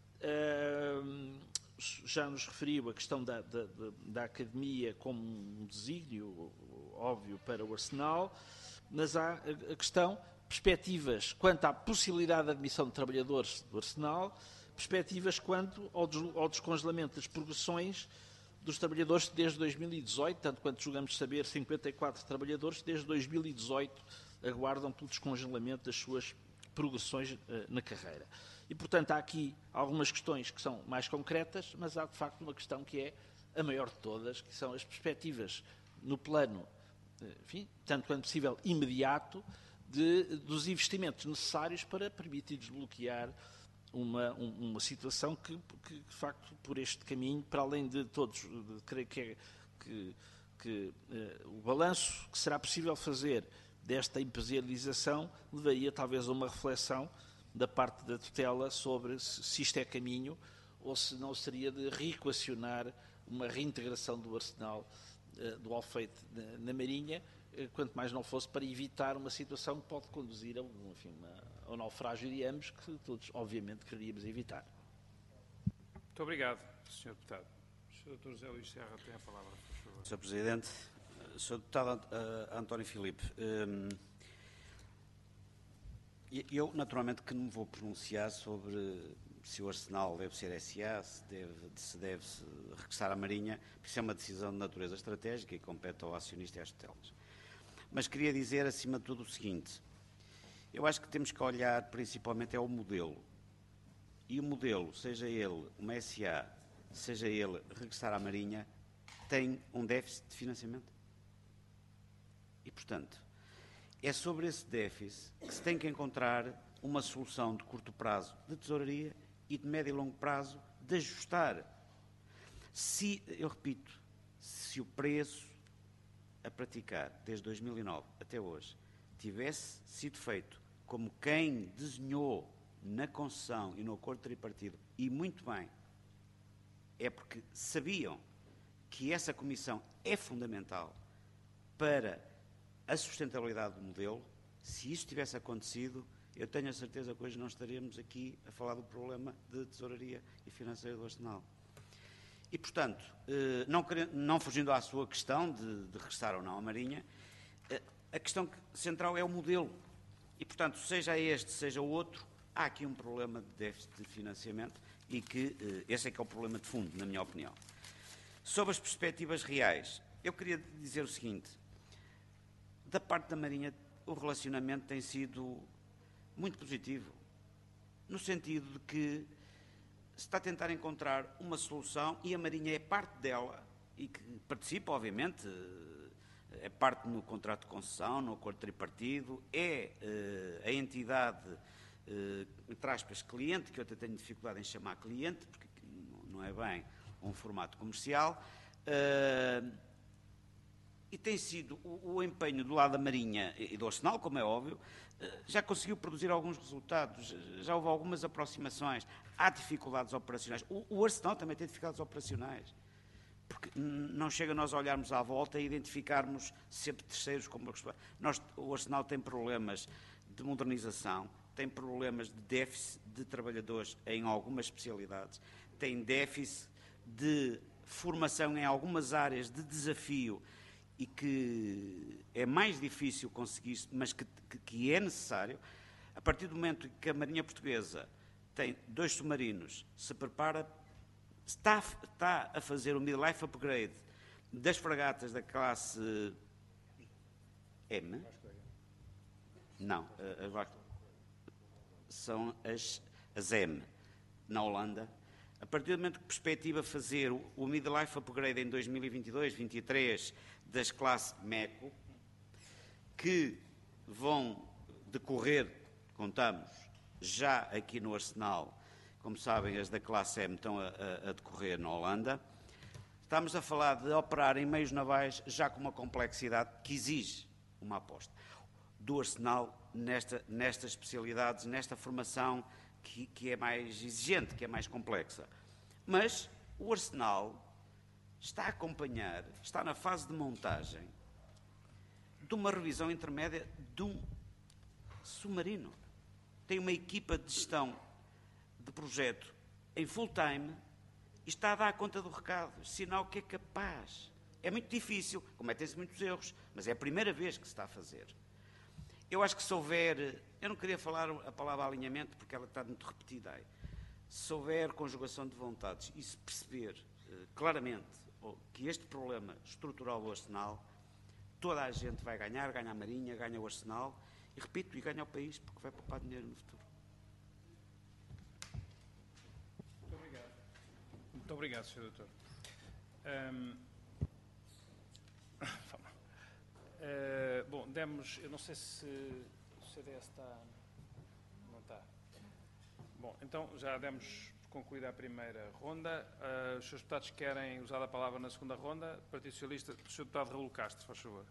S6: Já nos referiu a questão da academia como um desígnio óbvio para o arsenal, mas há a questão, perspectivas quanto à possibilidade de admissão de trabalhadores do arsenal, perspectivas quanto ao descongelamento das progressões dos trabalhadores desde 2018, tanto quanto julgamos saber, 54 trabalhadores desde 2018 aguardam pelo descongelamento das suas progressões na carreira. E, portanto, há aqui algumas questões que são mais concretas, mas há, de facto, uma questão que é a maior de todas, que são as perspectivas no plano, enfim, tanto quanto possível, imediato, dos investimentos necessários para permitir desbloquear uma situação que, de facto, por este caminho, para além de todos, creio que o balanço que será possível fazer desta empresarialização levaria talvez a uma reflexão da parte da tutela sobre se isto é caminho ou se não seria de reequacionar uma reintegração do arsenal do Alfeite na Marinha, quanto mais não fosse para evitar uma situação que pode conduzir ao naufrágio de ambos, que todos, obviamente, queríamos evitar.
S1: Muito obrigado, Sr. Deputado. Sr. Dr. José Luís Serra tem a palavra, por favor.
S2: Sr. Presidente, Sr. Deputado António Filipe, eu naturalmente que não me vou pronunciar sobre se o Arsenal deve ser SA, se deve regressar à Marinha, porque isso é uma decisão de natureza estratégica e compete ao acionista e às tutelas. Mas queria dizer, acima de tudo, o seguinte: eu acho que temos que olhar principalmente ao modelo. E o modelo, seja ele uma SA, seja ele regressar à Marinha, tem um déficit de financiamento. E, portanto, é sobre esse déficit que se tem que encontrar uma solução de curto prazo de tesouraria e de médio e longo prazo de ajustar. Eu repito, se o preço a praticar desde 2009 até hoje tivesse sido feito como quem desenhou na concessão e no acordo tripartido, e muito bem, é porque sabiam que essa comissão é fundamental para a sustentabilidade do modelo. Se isso tivesse acontecido, eu tenho a certeza que hoje não estaríamos aqui a falar do problema de tesouraria e financeira do Arsenal. E, portanto, não fugindo à sua questão de regressar ou não à Marinha, a questão central é o modelo. E, portanto, seja este, seja o outro, há aqui um problema de déficit de financiamento e que esse é que é o problema de fundo, na minha opinião. Sobre as perspectivas reais, eu queria dizer o seguinte: da parte da Marinha, o relacionamento tem sido muito positivo, no sentido de que se está a tentar encontrar uma solução e a Marinha é parte dela e que participa, obviamente, é parte no contrato de concessão, no acordo tripartido, é a entidade, entre aspas, cliente, que eu até tenho dificuldade em chamar cliente, porque não é bem um formato comercial, e tem sido o empenho do lado da Marinha e do Arsenal, como é óbvio, já conseguiu produzir alguns resultados, já houve algumas aproximações, há dificuldades operacionais. O Arsenal também tem dificuldades operacionais, porque não chega a nós olharmos à volta e identificarmos sempre terceiros como o Arsenal tem problemas de modernização, tem problemas de déficit de trabalhadores em algumas especialidades, tem déficit de formação em algumas áreas de desafio e que é mais difícil conseguir, mas que é necessário. A partir do momento que a Marinha Portuguesa tem 2 submarinos, se prepara, está a fazer o midlife upgrade das fragatas da classe M? Não, são as M, na Holanda. A partir do momento que perspectiva fazer o midlife upgrade em 2022-23 das classes MECO, que vão decorrer, contamos, já aqui no Arsenal, como sabem, as da classe M estão a decorrer na Holanda. Estamos a falar de operar em meios navais já com uma complexidade que exige uma aposta do Arsenal nestas especialidades, nesta formação que é mais exigente, que é mais complexa. Mas o Arsenal está a acompanhar, está na fase de montagem de uma revisão intermédia de um submarino. Tem uma equipa de gestão de projeto em full time e está a dar conta do recado, sinal que é capaz. É muito difícil, cometem-se muitos erros, mas é a primeira vez que se está a fazer. Eu acho que se houver, eu não queria falar a palavra alinhamento porque ela está muito repetida aí. Se houver conjugação de vontades e se perceber claramente que este problema estrutural do Arsenal, toda a gente vai ganhar, ganha a Marinha, ganha o Arsenal e, repito, e ganha o país porque vai poupar dinheiro no futuro.
S1: Muito obrigado. Muito obrigado, Sr. Doutor. Bom, eu não sei se o CDS está... Não está. Bom, então já demos concluída a primeira ronda. Os Srs. Deputados querem usar a palavra na segunda ronda. Partido Socialista, o Sr. Deputado Raul Castro, faz favor.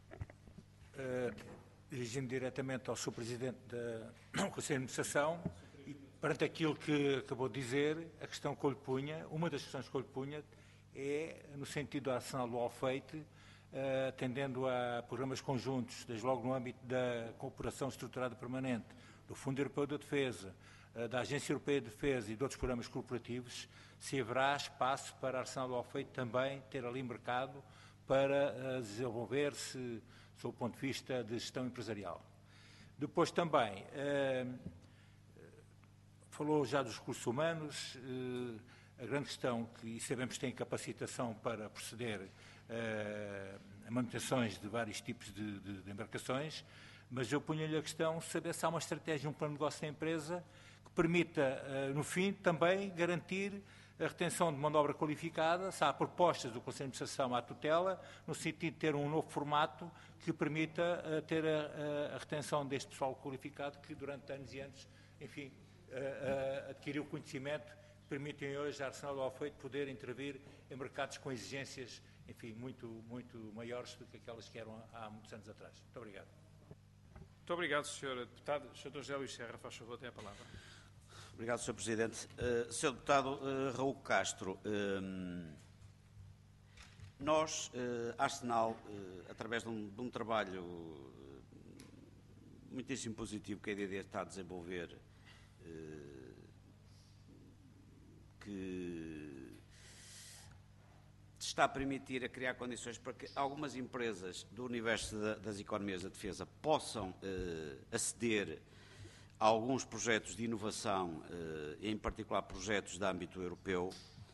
S3: Dirigindo diretamente ao Sr. Presidente do Conselho de Administração, e perante aquilo que acabou de dizer, a questão que eu lhe punha, uma das questões que eu lhe punha é no sentido da ação do Alfeite, atendendo a programas conjuntos, desde logo no âmbito da cooperação estruturada permanente, do Fundo Europeu da Defesa, da Agência Europeia de Defesa e de outros programas corporativos, se haverá espaço para a Arsenal do Alfeite também ter ali mercado para desenvolver-se sob o ponto de vista de gestão empresarial. Depois também, falou já dos recursos humanos, a grande questão, e sabemos que tem capacitação para proceder a manutenções de vários tipos de embarcações, mas eu ponho-lhe a questão de saber se há uma estratégia, um plano de negócio da empresa que permita, no fim, também garantir a retenção de mão de obra qualificada, se há propostas do Conselho de Administração à tutela, no sentido de ter um novo formato que permita ter a retenção deste pessoal qualificado que durante anos e anos, enfim, adquiriu conhecimento, permitem hoje à Arsenal do Alfeite poder intervir em mercados com exigências, enfim, muito maiores do que aquelas que eram há muitos anos atrás. Muito obrigado.
S1: Muito obrigado, Sr. Deputado. Sr. Dr. José Luís Serra, faz favor, tem a palavra.
S2: Obrigado, Sr. Presidente. Sr. Deputado Raul Castro, nós, Arsenal, através de um trabalho muitíssimo positivo que a EDD está a desenvolver, que está a permitir a criar condições para que algumas empresas do universo das economias da defesa possam aceder a alguns projetos de inovação, em particular projetos de âmbito europeu.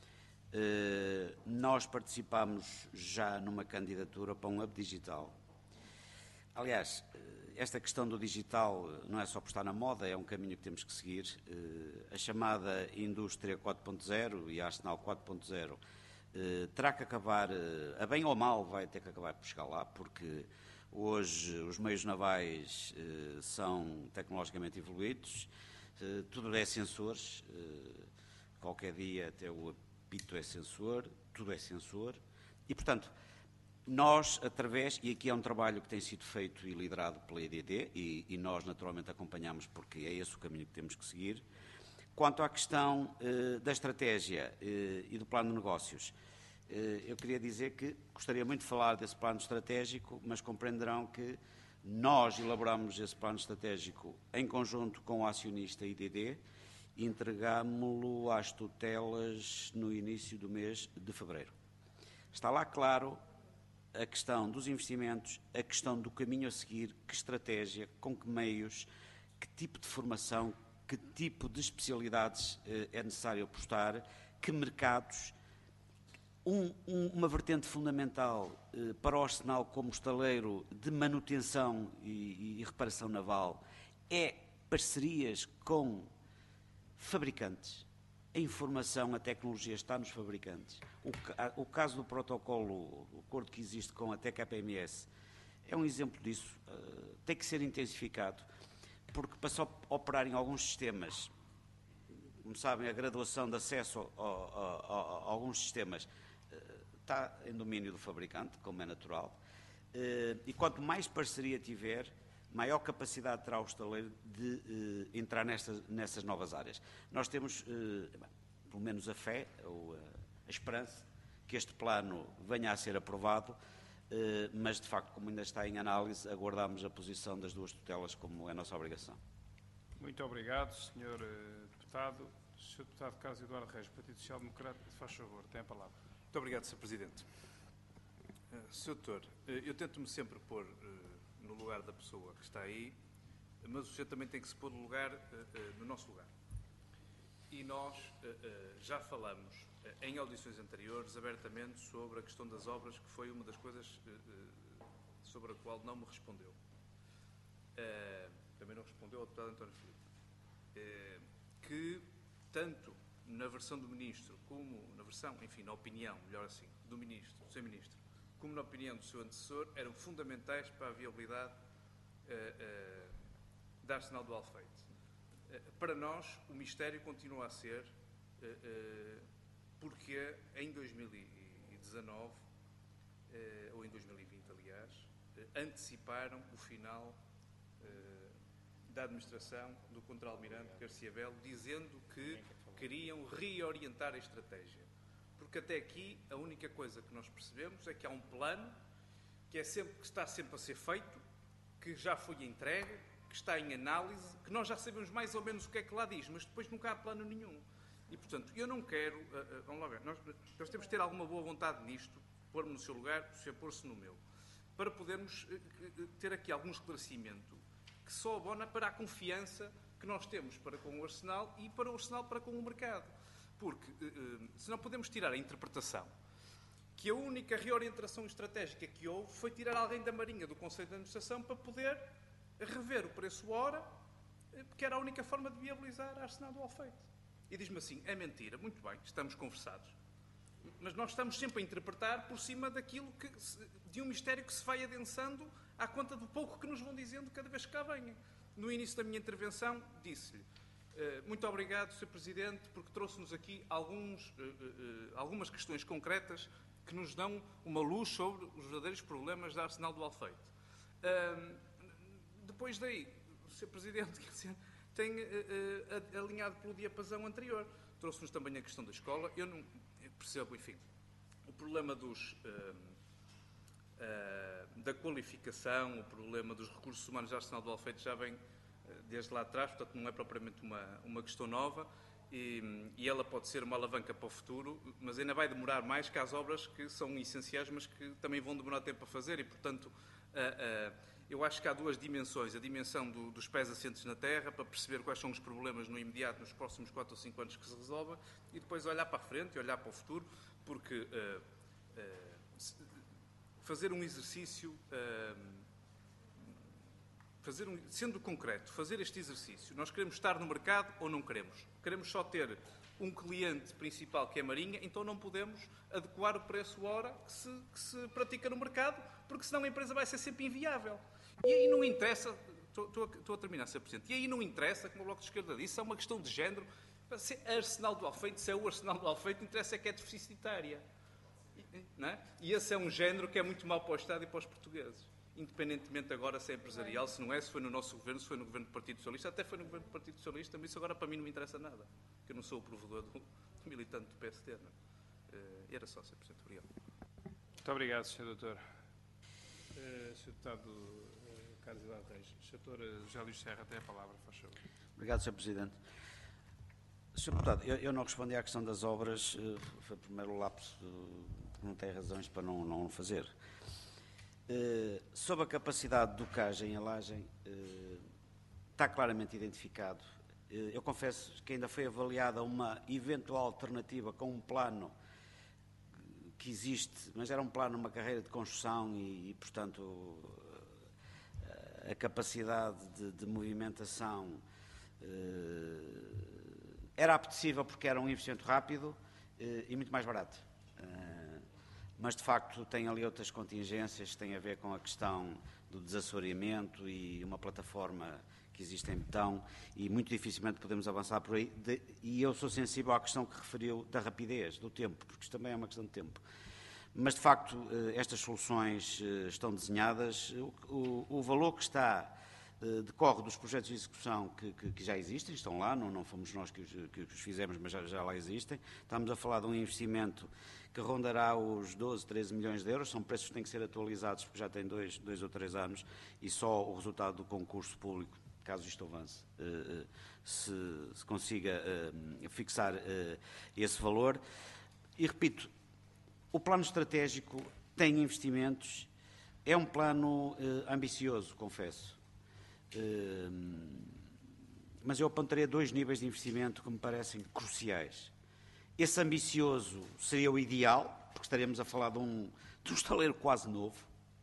S2: Nós participamos já numa candidatura para um hub digital. Aliás, esta questão do digital não é só por estar na moda, é um caminho que temos que seguir. A chamada indústria 4.0 e a Arsenal 4.0 terá que acabar, a bem ou mal, vai ter que acabar por chegar lá, porque hoje os meios navais são tecnologicamente evoluídos, tudo é sensores, qualquer dia até o apito é sensor, tudo é sensor, e portanto nós, através, e aqui é um trabalho que tem sido feito e liderado pela EDD, e nós naturalmente acompanhamos porque é esse o caminho que temos que seguir. Quanto à questão da estratégia e do plano de negócios, eu queria dizer que gostaria muito de falar desse plano estratégico, mas compreenderão que nós elaboramos esse plano estratégico em conjunto com o acionista IDD e entregámo-lo às tutelas no início do mês de fevereiro. Está lá claro a questão dos investimentos, a questão do caminho a seguir, que estratégia, com que meios, que tipo de formação, que tipo de especialidades é necessário apostar, que mercados. Uma vertente fundamental para o Arsenal como estaleiro de manutenção e reparação naval é parcerias com fabricantes. A informação, a tecnologia está nos fabricantes. O caso do protocolo, o acordo que existe com a TKPMS, é um exemplo disso. Tem que ser intensificado, porque para só operar em alguns sistemas, como sabem, a graduação de acesso a alguns sistemas está em domínio do fabricante, como é natural, e quanto mais parceria tiver, maior capacidade terá o estaleiro de entrar nessas novas áreas. Nós temos, pelo menos, a fé, ou a esperança, que este plano venha a ser aprovado, mas, de facto, como ainda está em análise, aguardamos a posição das duas tutelas, como é a nossa obrigação.
S1: Muito obrigado, Sr. Deputado. Sr. Deputado Carlos Eduardo Reis, Partido Social Democrata, faz favor, tem a palavra.
S5: Muito obrigado, Sr. Presidente. Sr. Doutor, eu tento-me sempre pôr no lugar da pessoa que está aí, mas o senhor também tem que se pôr no nosso lugar. E nós já falamos em audições anteriores abertamente sobre a questão das obras, que foi uma das coisas sobre a qual não me respondeu. Também não respondeu ao deputado António Filipe. Que tanto na versão do Ministro, como na versão, enfim, na opinião, melhor assim, do Ministro, do Sr. Ministro, como na opinião do seu antecessor, eram fundamentais para a viabilidade da Arsenal do Alfeite. Para nós, o mistério continua a ser porque em 2019, ou em 2020, aliás, anteciparam o final da administração do Contra-Almirante Garcia Belo, dizendo que queriam reorientar a estratégia. Porque até aqui a única coisa que nós percebemos é que há um plano que está sempre a ser feito, que já foi entregue, que está em análise, que nós já sabemos mais ou menos o que é que lá diz, mas depois nunca há plano nenhum. E, portanto, eu não quero... vamos lá ver, nós temos que ter alguma boa vontade nisto, pôr-me no seu lugar, o senhor pôr-se no meu, para podermos ter aqui algum esclarecimento que só abona para a confiança que nós temos para com o Arsenal e para o Arsenal para com o mercado. Porque, se não podemos tirar a interpretação que a única reorientação estratégica que houve foi tirar alguém da Marinha do Conselho de Administração para poder rever o preço hora, porque era a única forma de viabilizar a Arsenal do Alfeite. E diz-me assim, é mentira, muito bem, estamos conversados. Mas nós estamos sempre a interpretar por cima daquilo de um mistério que se vai adensando à conta do pouco que nos vão dizendo cada vez que cá venham. No início da minha intervenção, disse-lhe muito obrigado, Sr. Presidente, porque trouxe-nos aqui algumas questões concretas que nos dão uma luz sobre os verdadeiros problemas da Arsenal do Alfeite. Depois daí, o Sr. Presidente tem alinhado pelo diapasão anterior. Trouxe-nos também a questão da escola. Eu percebo, enfim, o problema da qualificação, o problema dos recursos humanos da Arsenal do Alfeite já vem desde lá atrás, portanto não é propriamente uma questão nova e ela pode ser uma alavanca para o futuro, mas ainda vai demorar mais que as obras que são essenciais, mas que também vão demorar tempo a fazer e, portanto, eu acho que há duas dimensões. A dimensão dos pés assentes na terra, para perceber quais são os problemas no imediato, nos próximos 4 ou 5 anos que se resolvem, e depois olhar para a frente e olhar para o futuro, porque fazer um exercício, sendo concreto, fazer este exercício, nós queremos estar no mercado ou não queremos? Queremos só ter um cliente principal que é a Marinha, então não podemos adequar o preço hora que se pratica no mercado, porque senão a empresa vai ser sempre inviável. E aí não interessa, estou a terminar, Sr. Presidente, e aí não interessa, como o Bloco de Esquerda disse, é uma questão de género, se é Arsenal do Alfeite, se é o Arsenal do Alfeite, interessa é que é deficitária. Não é? E esse é um género que é muito mau para o Estado e para os portugueses. Independentemente agora se é empresarial, se não é, se foi no nosso governo, se foi no governo do Partido Socialista, até foi no governo do Partido Socialista, mas isso agora para mim não me interessa nada, porque eu não sou o provedor do militante do PSD. Não é? Era só, Sr. Presidente. Obrigado.
S1: Muito obrigado, Sr. Doutor. Sr. Deputado Carlos Eduardo Reis. Sr. Doutor José Luís Serra tem a palavra, faz favor.
S2: Obrigado, Sr. Presidente. Sr. Deputado, eu não respondi à questão das obras, foi o primeiro lapso, porque não tem razões para não fazer. Sobre a capacidade do CAJ em Alagem, está claramente identificado. Eu confesso que ainda foi avaliada uma eventual alternativa com um plano que existe, mas era um plano, uma carreira de construção e portanto, a capacidade de movimentação era apetecível porque era um investimento rápido e muito mais barato. Mas, de facto, tem ali outras contingências que têm a ver com a questão do desassoreamento e uma plataforma que existe em betão e muito dificilmente podemos avançar por aí. E eu sou sensível à questão que referiu da rapidez, do tempo, porque isto também é uma questão de tempo. Mas, de facto, estas soluções estão desenhadas. O valor que está decorre dos projetos de execução que já existem, estão lá, não fomos nós que os fizemos, mas já lá existem. Estamos a falar de um investimento que rondará os 12, 13 milhões de euros, são preços que têm que ser atualizados porque já têm 2 ou 3 anos e só o resultado do concurso público, caso isto avance, se consiga fixar esse valor. E repito, o plano estratégico tem investimentos, é um plano ambicioso, confesso. Mas eu apontaria 2 níveis de investimento que me parecem cruciais. Esse ambicioso seria o ideal, porque estaremos a falar de um estaleiro quase novo,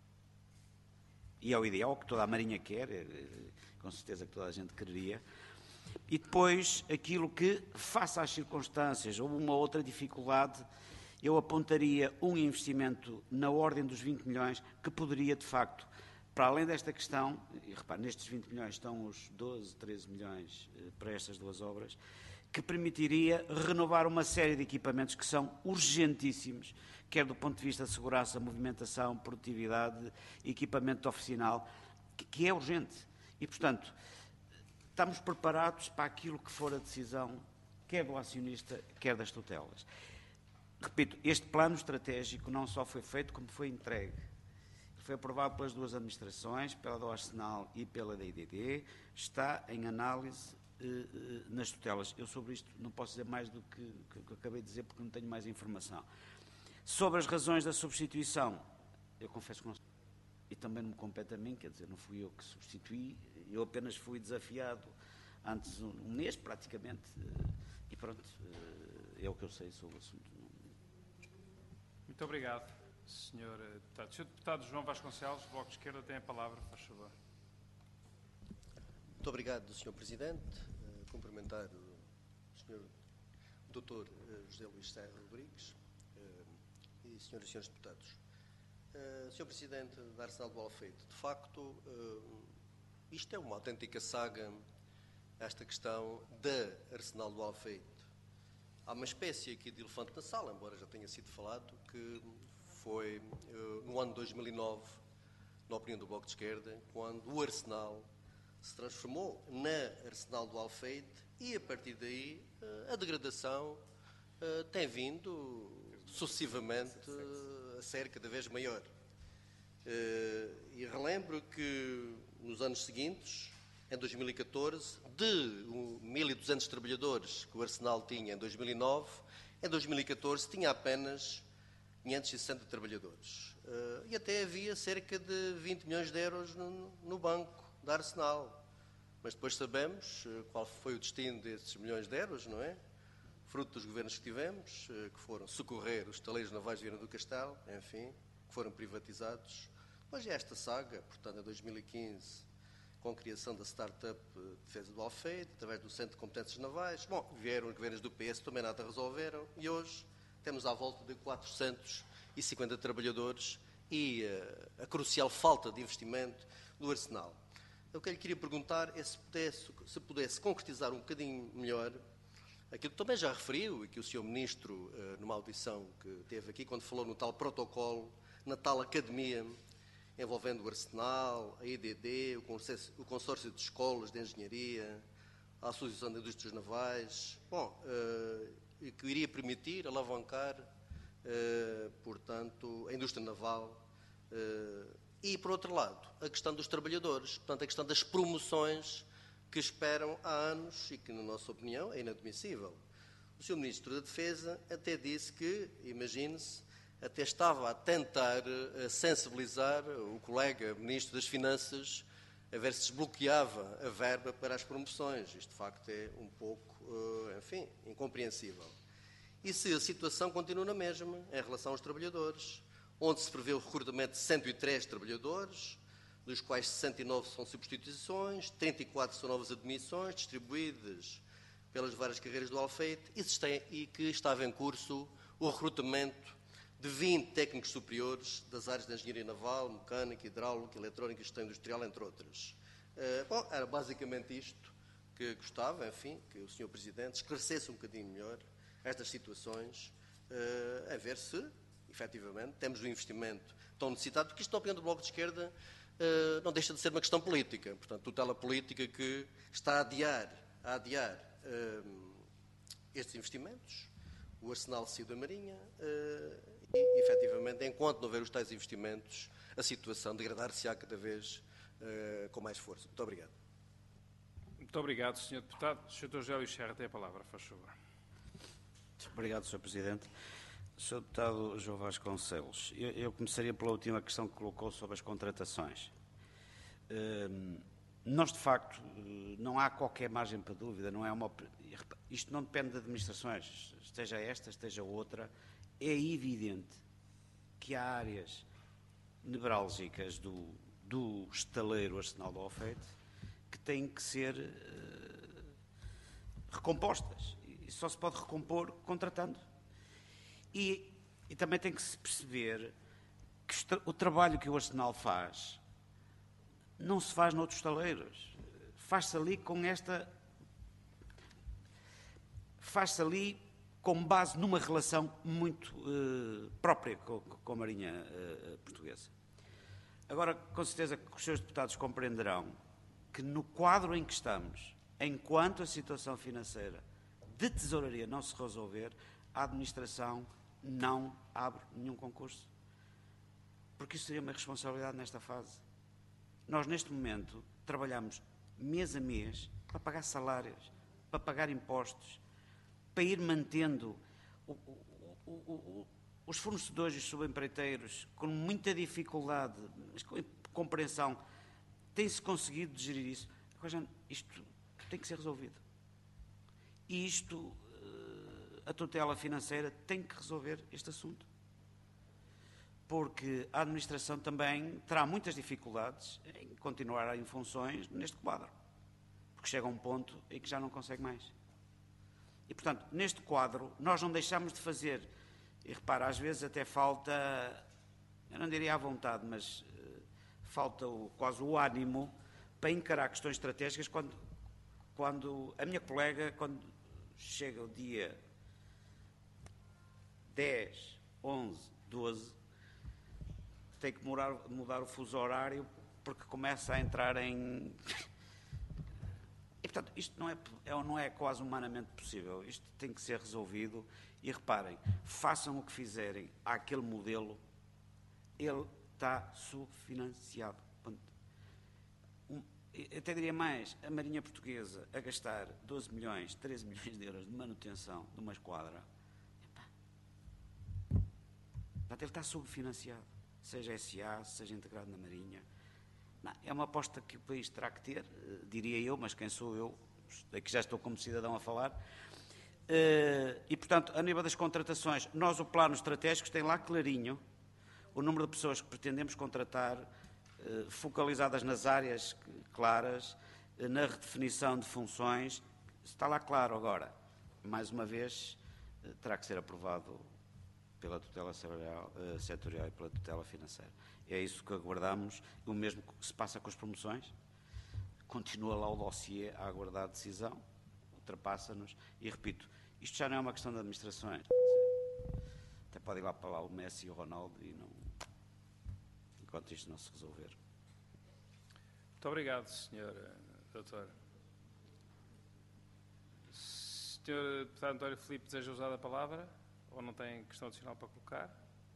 S2: e é o ideal, que toda a Marinha quer, com certeza que toda a gente quereria. E depois, aquilo que, face às circunstâncias ou uma outra dificuldade, eu apontaria um investimento na ordem dos 20 milhões, que poderia, de facto, para além desta questão, e repare, nestes 20 milhões estão os 12, 13 milhões para estas 2 obras, que permitiria renovar uma série de equipamentos que são urgentíssimos, quer do ponto de vista de segurança, movimentação, produtividade, equipamento oficinal, que é urgente. E, portanto, estamos preparados para aquilo que for a decisão, quer do acionista, quer das tutelas. Repito, este plano estratégico não só foi feito, como foi entregue. foi aprovado pelas duas administrações, pela do Arsenal e pela da IDD, está em análise nas tutelas. Eu sobre isto não posso dizer mais do que eu acabei de dizer, porque não tenho mais informação. Sobre as razões da substituição, eu confesso que não sei, e também não me compete a mim, quer dizer, não fui eu que substituí, eu apenas fui desafiado antes um mês, praticamente, e pronto, é o que eu sei sobre o assunto.
S5: Muito obrigado, Sr. Deputado. Sr. Deputado João Vasconcelos, Bloco de Esquerda, tem a palavra, faz favor.
S7: Muito obrigado, Sr. Presidente. Cumprimentar o Sr. Dr. José Luís Serra Rodrigues e senhoras e senhores deputados. Sr. Presidente da Arsenal do Alfeite, de facto, isto é uma autêntica saga, esta questão da Arsenal do Alfeite. Há uma espécie aqui de elefante na sala, embora já tenha sido falado, que foi no ano 2009, na opinião do Bloco de Esquerda, quando o Arsenal se transformou na Arsenal do Alfeite e, a partir daí, a degradação tem vindo sucessivamente a ser cada vez maior. E relembro que nos anos seguintes, em 2014, de 1.200 trabalhadores que o Arsenal tinha em 2009, em 2014 tinha apenas 560 trabalhadores. E até havia cerca de 20 milhões de euros no banco da Arsenal. Mas depois sabemos qual foi o destino desses milhões de euros, não é? Fruto dos governos que tivemos, que foram socorrer os estaleiros navais de Viana do Castelo, enfim, que foram privatizados. Depois é esta saga, portanto, em 2015, com a criação da Startup de Defesa do Alfeite, através do Centro de Competências Navais. Bom, vieram os governos do PS, também nada resolveram, e hoje temos à volta de 450 trabalhadores e a crucial falta de investimento do Arsenal. O que eu lhe queria perguntar é se pudesse concretizar um bocadinho melhor aquilo que também já referiu e que o Sr. Ministro, numa audição que teve aqui, quando falou no tal protocolo, na tal academia, envolvendo o Arsenal, a IDD, o Consórcio de Escolas de Engenharia, a Associação de Indústrias Navais, e que iria permitir alavancar, portanto, a indústria naval. E, por outro lado, a questão dos trabalhadores, portanto, a questão das promoções que esperam há anos e que, na nossa opinião, é inadmissível. O Sr. Ministro da Defesa até disse que, imagine-se, até estava a tentar sensibilizar o colega Ministro das Finanças a ver se desbloqueava a verba para as promoções. Isto, de facto, é um pouco, enfim, incompreensível. E se a situação continua na mesma em relação aos trabalhadores, onde se prevê o recrutamento de 103 trabalhadores, dos quais 69 são substituições, 34 são novas admissões, distribuídas pelas várias carreiras do Alfeite, e que estava em curso o recrutamento de 20 técnicos superiores das áreas de engenharia naval, mecânica, hidráulica, eletrónica e gestão industrial, entre outras. Era basicamente isto que gostava, enfim, que o Sr. Presidente esclarecesse um bocadinho melhor estas situações, a ver se, efetivamente, temos um investimento tão necessitado, porque isto, na opinião do Bloco de Esquerda, não deixa de ser uma questão política, portanto, tutela política que está a adiar estes investimentos. O Arsenal saiu da Marinha e, efetivamente, enquanto não houver os tais investimentos, a situação degradar-se-á cada vez com mais força. Muito obrigado.
S5: Muito obrigado, Sr. Deputado. Sr. José Luís Serra tem a palavra, faz favor.
S2: Muito obrigado, Sr. Presidente. Sr. Deputado João Vasconcelos, eu começaria pela última questão que colocou sobre as contratações. Nós, de facto, não há qualquer margem para dúvida, isto não depende de administrações, esteja esta, esteja outra. É evidente que há áreas nevrálgicas do estaleiro Arsenal do Alfeite que têm que ser recompostas. E só se pode recompor contratando. E também tem que se perceber que o trabalho que o Arsenal faz não se faz noutros estaleiros. Faz-se ali com base numa relação muito própria com a Marinha Portuguesa. Agora, com certeza que os seus deputados compreenderão que no quadro em que estamos, enquanto a situação financeira de tesouraria não se resolver, a administração não abre nenhum concurso. porque isso seria uma responsabilidade nesta fase. Nós, neste momento, trabalhamos mês a mês para pagar salários, para pagar impostos, para ir mantendo os fornecedores e os subempreiteiros com muita dificuldade, mas com compreensão, tem-se conseguido gerir isso. Agora, isto tem que ser resolvido. E isto, a tutela financeira tem que resolver este assunto. Porque a administração também terá muitas dificuldades em continuar em funções neste quadro. Porque chega a um ponto em que já não consegue mais. E, portanto, neste quadro, nós não deixamos de fazer, e repara, às vezes até falta, eu não diria à vontade, mas falta quase o ânimo para encarar questões estratégicas quando a minha colega, quando chega o dia 10, 11, 12, tem que mudar o fuso horário porque começa a entrar em... E, portanto, isto não é quase humanamente possível. Isto tem que ser resolvido. E reparem, façam o que fizerem àquele modelo, ele está subfinanciado. Eu até diria mais, a Marinha Portuguesa a gastar 12 milhões, 13 milhões de euros de manutenção de uma esquadra, portanto, ele está subfinanciado, seja SA, seja integrado na Marinha. Não, é uma aposta que o país terá que ter, diria eu, mas quem sou eu? Aqui já estou como cidadão a falar. E, portanto, a nível das contratações, nós o plano estratégico tem lá clarinho o número de pessoas que pretendemos contratar, focalizadas nas áreas claras, na redefinição de funções, está lá claro agora. Mais uma vez, terá que ser aprovado pela tutela setorial e pela tutela financeira. É isso que aguardamos. O mesmo que se passa com as promoções. Continua lá o dossiê a aguardar a decisão, ultrapassa-nos. E, repito, isto já não é uma questão de administrações. Até pode ir lá para lá o Messi e o Ronaldo e não... enquanto isto não se resolver.
S1: Muito obrigado, Sr. Doutor. Sr. Deputado António Filipe, deseja usar a palavra? Ou não tem questão adicional para colocar?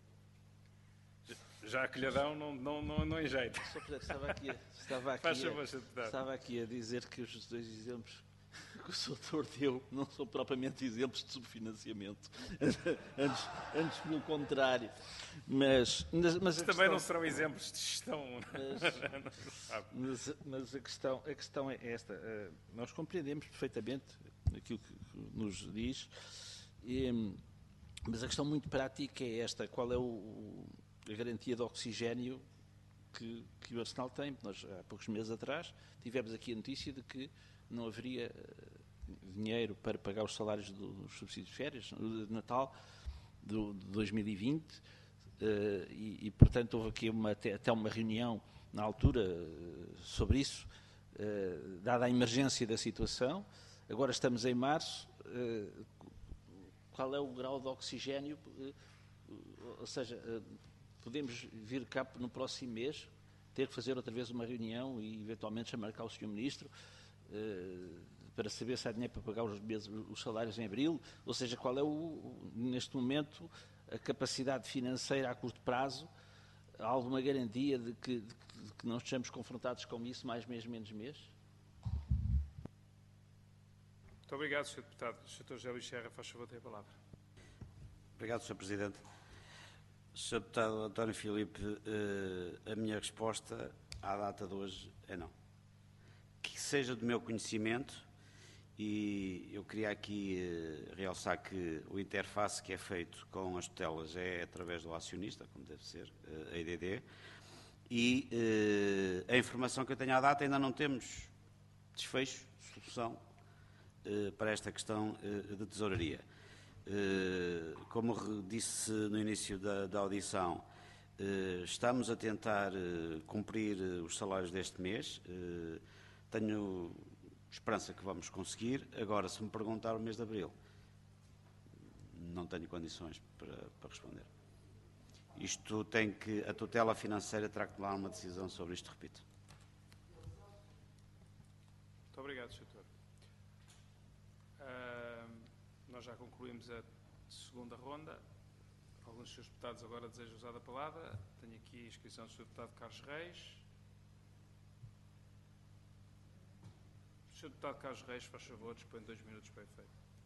S1: Já que lhe dão, não enjeita.
S6: Estava aqui a dizer que os dois exemplos que o doutor deu não são propriamente exemplos de subfinanciamento. antes pelo contrário. Mas
S1: também não serão exemplos de gestão.
S6: Mas a questão é esta. Nós compreendemos perfeitamente aquilo que nos diz, mas a questão muito prática é esta. Qual é a garantia de oxigénio que o Arsenal tem? Nós, há poucos meses atrás, tivemos aqui a notícia de que não haveria dinheiro para pagar os salários dos subsídios de férias de Natal de 2020 e, portanto, houve aqui até uma reunião na altura sobre isso, dada a emergência da situação. Agora estamos em março. Qual é o grau de oxigénio? Ou seja, podemos vir cá no próximo mês, ter que fazer outra vez uma reunião e, eventualmente, chamar cá o Sr. Ministro para saber se há dinheiro para pagar os salários em abril. Ou seja, qual é, neste momento, a capacidade financeira a curto prazo? Há alguma garantia de que não estejamos confrontados com isso mais mês, menos mês?
S1: Muito obrigado, Sr. Deputado. Sr. José Luís Serra, faz favor, tem a palavra.
S2: Obrigado, Sr. Presidente. Sr. Deputado António Filipe, a minha resposta à data de hoje é não. Que seja do meu conhecimento, e eu queria aqui realçar que o interface que é feito com as tutelas é através do acionista, como deve ser, a IDD, e a informação que eu tenho à data ainda não temos desfecho, solução para esta questão de tesouraria. Como disse no início da audição, estamos a tentar cumprir os salários deste mês. Tenho esperança que vamos conseguir. Agora, se me perguntar o mês de abril, não tenho condições para responder. Isto a tutela financeira terá que tomar uma decisão sobre isto, repito.
S1: Muito obrigado, Sr. Doutor. Nós já concluímos a segunda ronda. Alguns dos senhores deputados agora desejam usar a palavra. Tenho aqui a inscrição do Sr. Deputado Carlos Reis. O Sr. Deputado Carlos Reis, faz favor, dispõe de 2 minutos para efeito.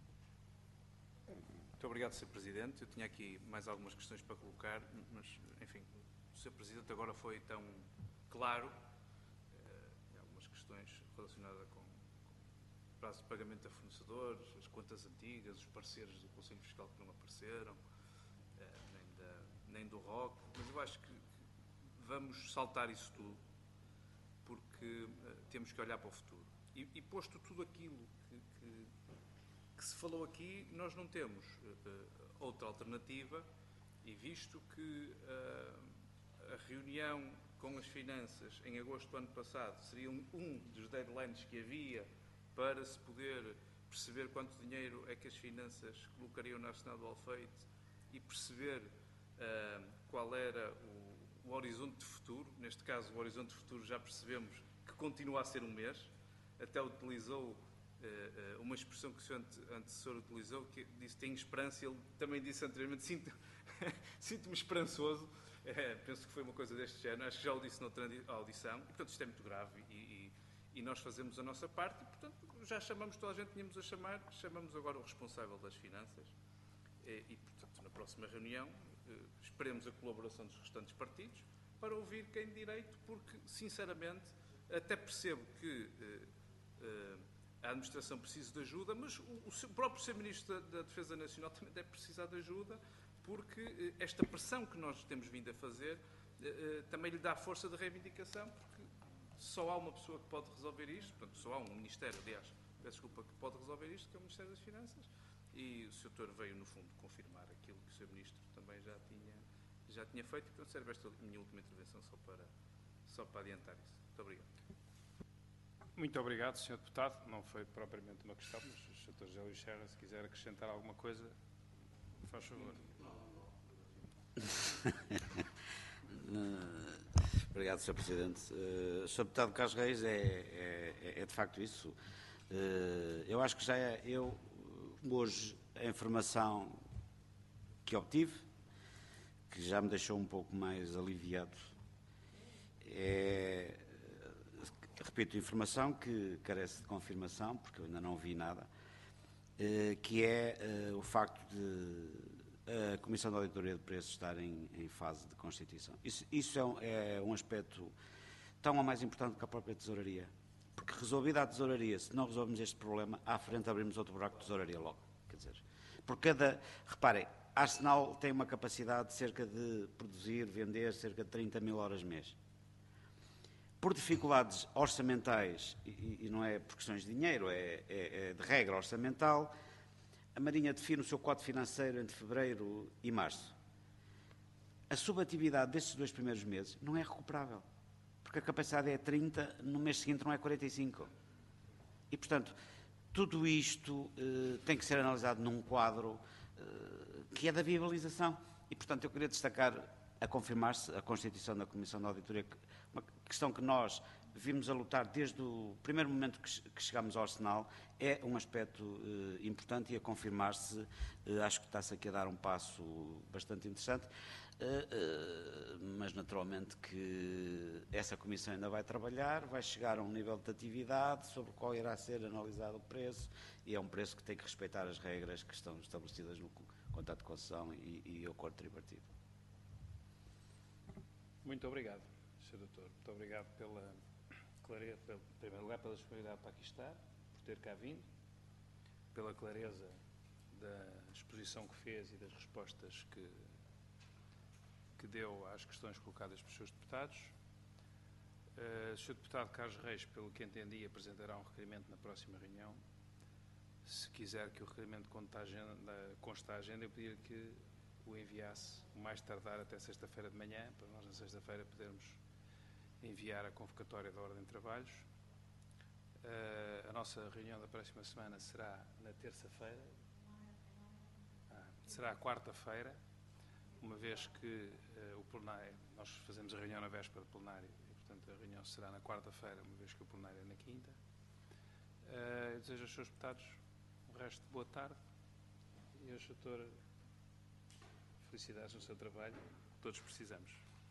S5: Muito obrigado, Sr. Presidente. Eu tinha aqui mais algumas questões para colocar, mas, enfim, o Sr. Presidente agora foi tão claro em algumas questões relacionadas com o prazo de pagamento a fornecedores, as contas antigas, os parceiros do Conselho Fiscal que não apareceram, nem do ROC, mas eu acho que vamos saltar isso tudo, porque temos que olhar para o futuro. E posto tudo aquilo que se falou aqui, nós não temos outra alternativa, e visto que a reunião com as finanças em agosto do ano passado seria um dos deadlines que havia para se poder perceber quanto dinheiro é que as finanças colocariam na Arsenal do Alfeite e perceber qual era o horizonte de futuro. Neste caso, o horizonte de futuro já percebemos que continua a ser um mês. Até utilizou uma expressão que o Sr. Antecessor utilizou, que disse que tem esperança. Ele também disse anteriormente, sinto-me esperançoso. Penso que foi uma coisa deste género. Acho que já o disse noutra audição. E, portanto, isto é muito grave e nós fazemos a nossa parte. E, portanto, já chamamos toda a gente, tínhamos a chamar, chamamos agora o responsável das finanças. E, portanto, na próxima reunião, esperemos a colaboração dos restantes partidos para ouvir quem de direito, porque, sinceramente, até percebo que a administração precisa de ajuda, mas o próprio Sr. Ministro da Defesa Nacional também deve precisar de ajuda, porque esta pressão que nós temos vindo a fazer também lhe dá força de reivindicação, porque só há uma pessoa que pode resolver isto, portanto, só há um Ministério, aliás, peço desculpa, que pode resolver isto, que é o Ministério das Finanças, e o Sr. Doutor veio, no fundo, confirmar aquilo que o Sr. Ministro também já tinha feito, e, portanto, serve esta minha última intervenção só para adiantar isso. Muito obrigado.
S1: Muito obrigado, Sr. Deputado. Não foi propriamente uma questão, mas o Sr. José Luís Serra, se quiser acrescentar alguma coisa, faz favor.
S2: Obrigado, Sr. Presidente. Sr. Deputado Carlos Reis, é de facto isso. Eu acho que já hoje, a informação que obtive, que já me deixou um pouco mais aliviado, repito, informação que carece de confirmação, porque eu ainda não vi nada, que é o facto de a Comissão de Auditoria de Preços estar em fase de constituição. Isso é um aspecto tão ou mais importante que a própria tesouraria. Porque resolvida a tesouraria, se não resolvemos este problema, à frente abrimos outro buraco de tesouraria logo. Quer dizer, por reparem, a Arsenal tem uma capacidade de cerca de produzir, vender cerca de 30 mil horas mês. Por dificuldades orçamentais, e não é por questões de dinheiro, é de regra orçamental, a Marinha define o seu quadro financeiro entre fevereiro e março. A subatividade destes 2 primeiros meses não é recuperável, porque a capacidade é 30, no mês seguinte não é 45. E, portanto, tudo isto tem que ser analisado num quadro que é da viabilização. E, portanto, eu queria destacar a confirmar-se a constituição da Comissão de Auditoria, uma questão que nós vimos a lutar desde o primeiro momento que chegámos ao Arsenal, é um aspecto importante, e a confirmar-se, acho que está-se aqui a dar um passo bastante interessante, mas naturalmente que essa Comissão ainda vai trabalhar, vai chegar a um nível de atividade sobre o qual irá ser analisado o preço, e é um preço que tem que respeitar as regras que estão estabelecidas no contrato de concessão e o acordo tripartido.
S1: Muito obrigado, Sr. Doutor. Muito obrigado pela clareza, em primeiro lugar, pela disponibilidade para aqui estar, por ter cá vindo, pela clareza da exposição que fez e das respostas que deu às questões colocadas pelos seus deputados. O Sr. Deputado Carlos Reis, pelo que entendi, apresentará um requerimento na próxima reunião. Se quiser que o requerimento conste à agenda, eu pedir que o enviasse o mais tardar até sexta-feira de manhã, para nós na sexta-feira podermos enviar a convocatória da Ordem de Trabalhos. A nossa reunião da próxima semana será na terça-feira, será a quarta-feira, uma vez que o plenário, nós fazemos a reunião na véspera do plenário, e portanto a reunião será na quarta-feira, uma vez que o plenário é na quinta. Eu desejo aos seus deputados o resto de boa tarde, e ao Sr. Dr. felicidades no seu trabalho, todos precisamos.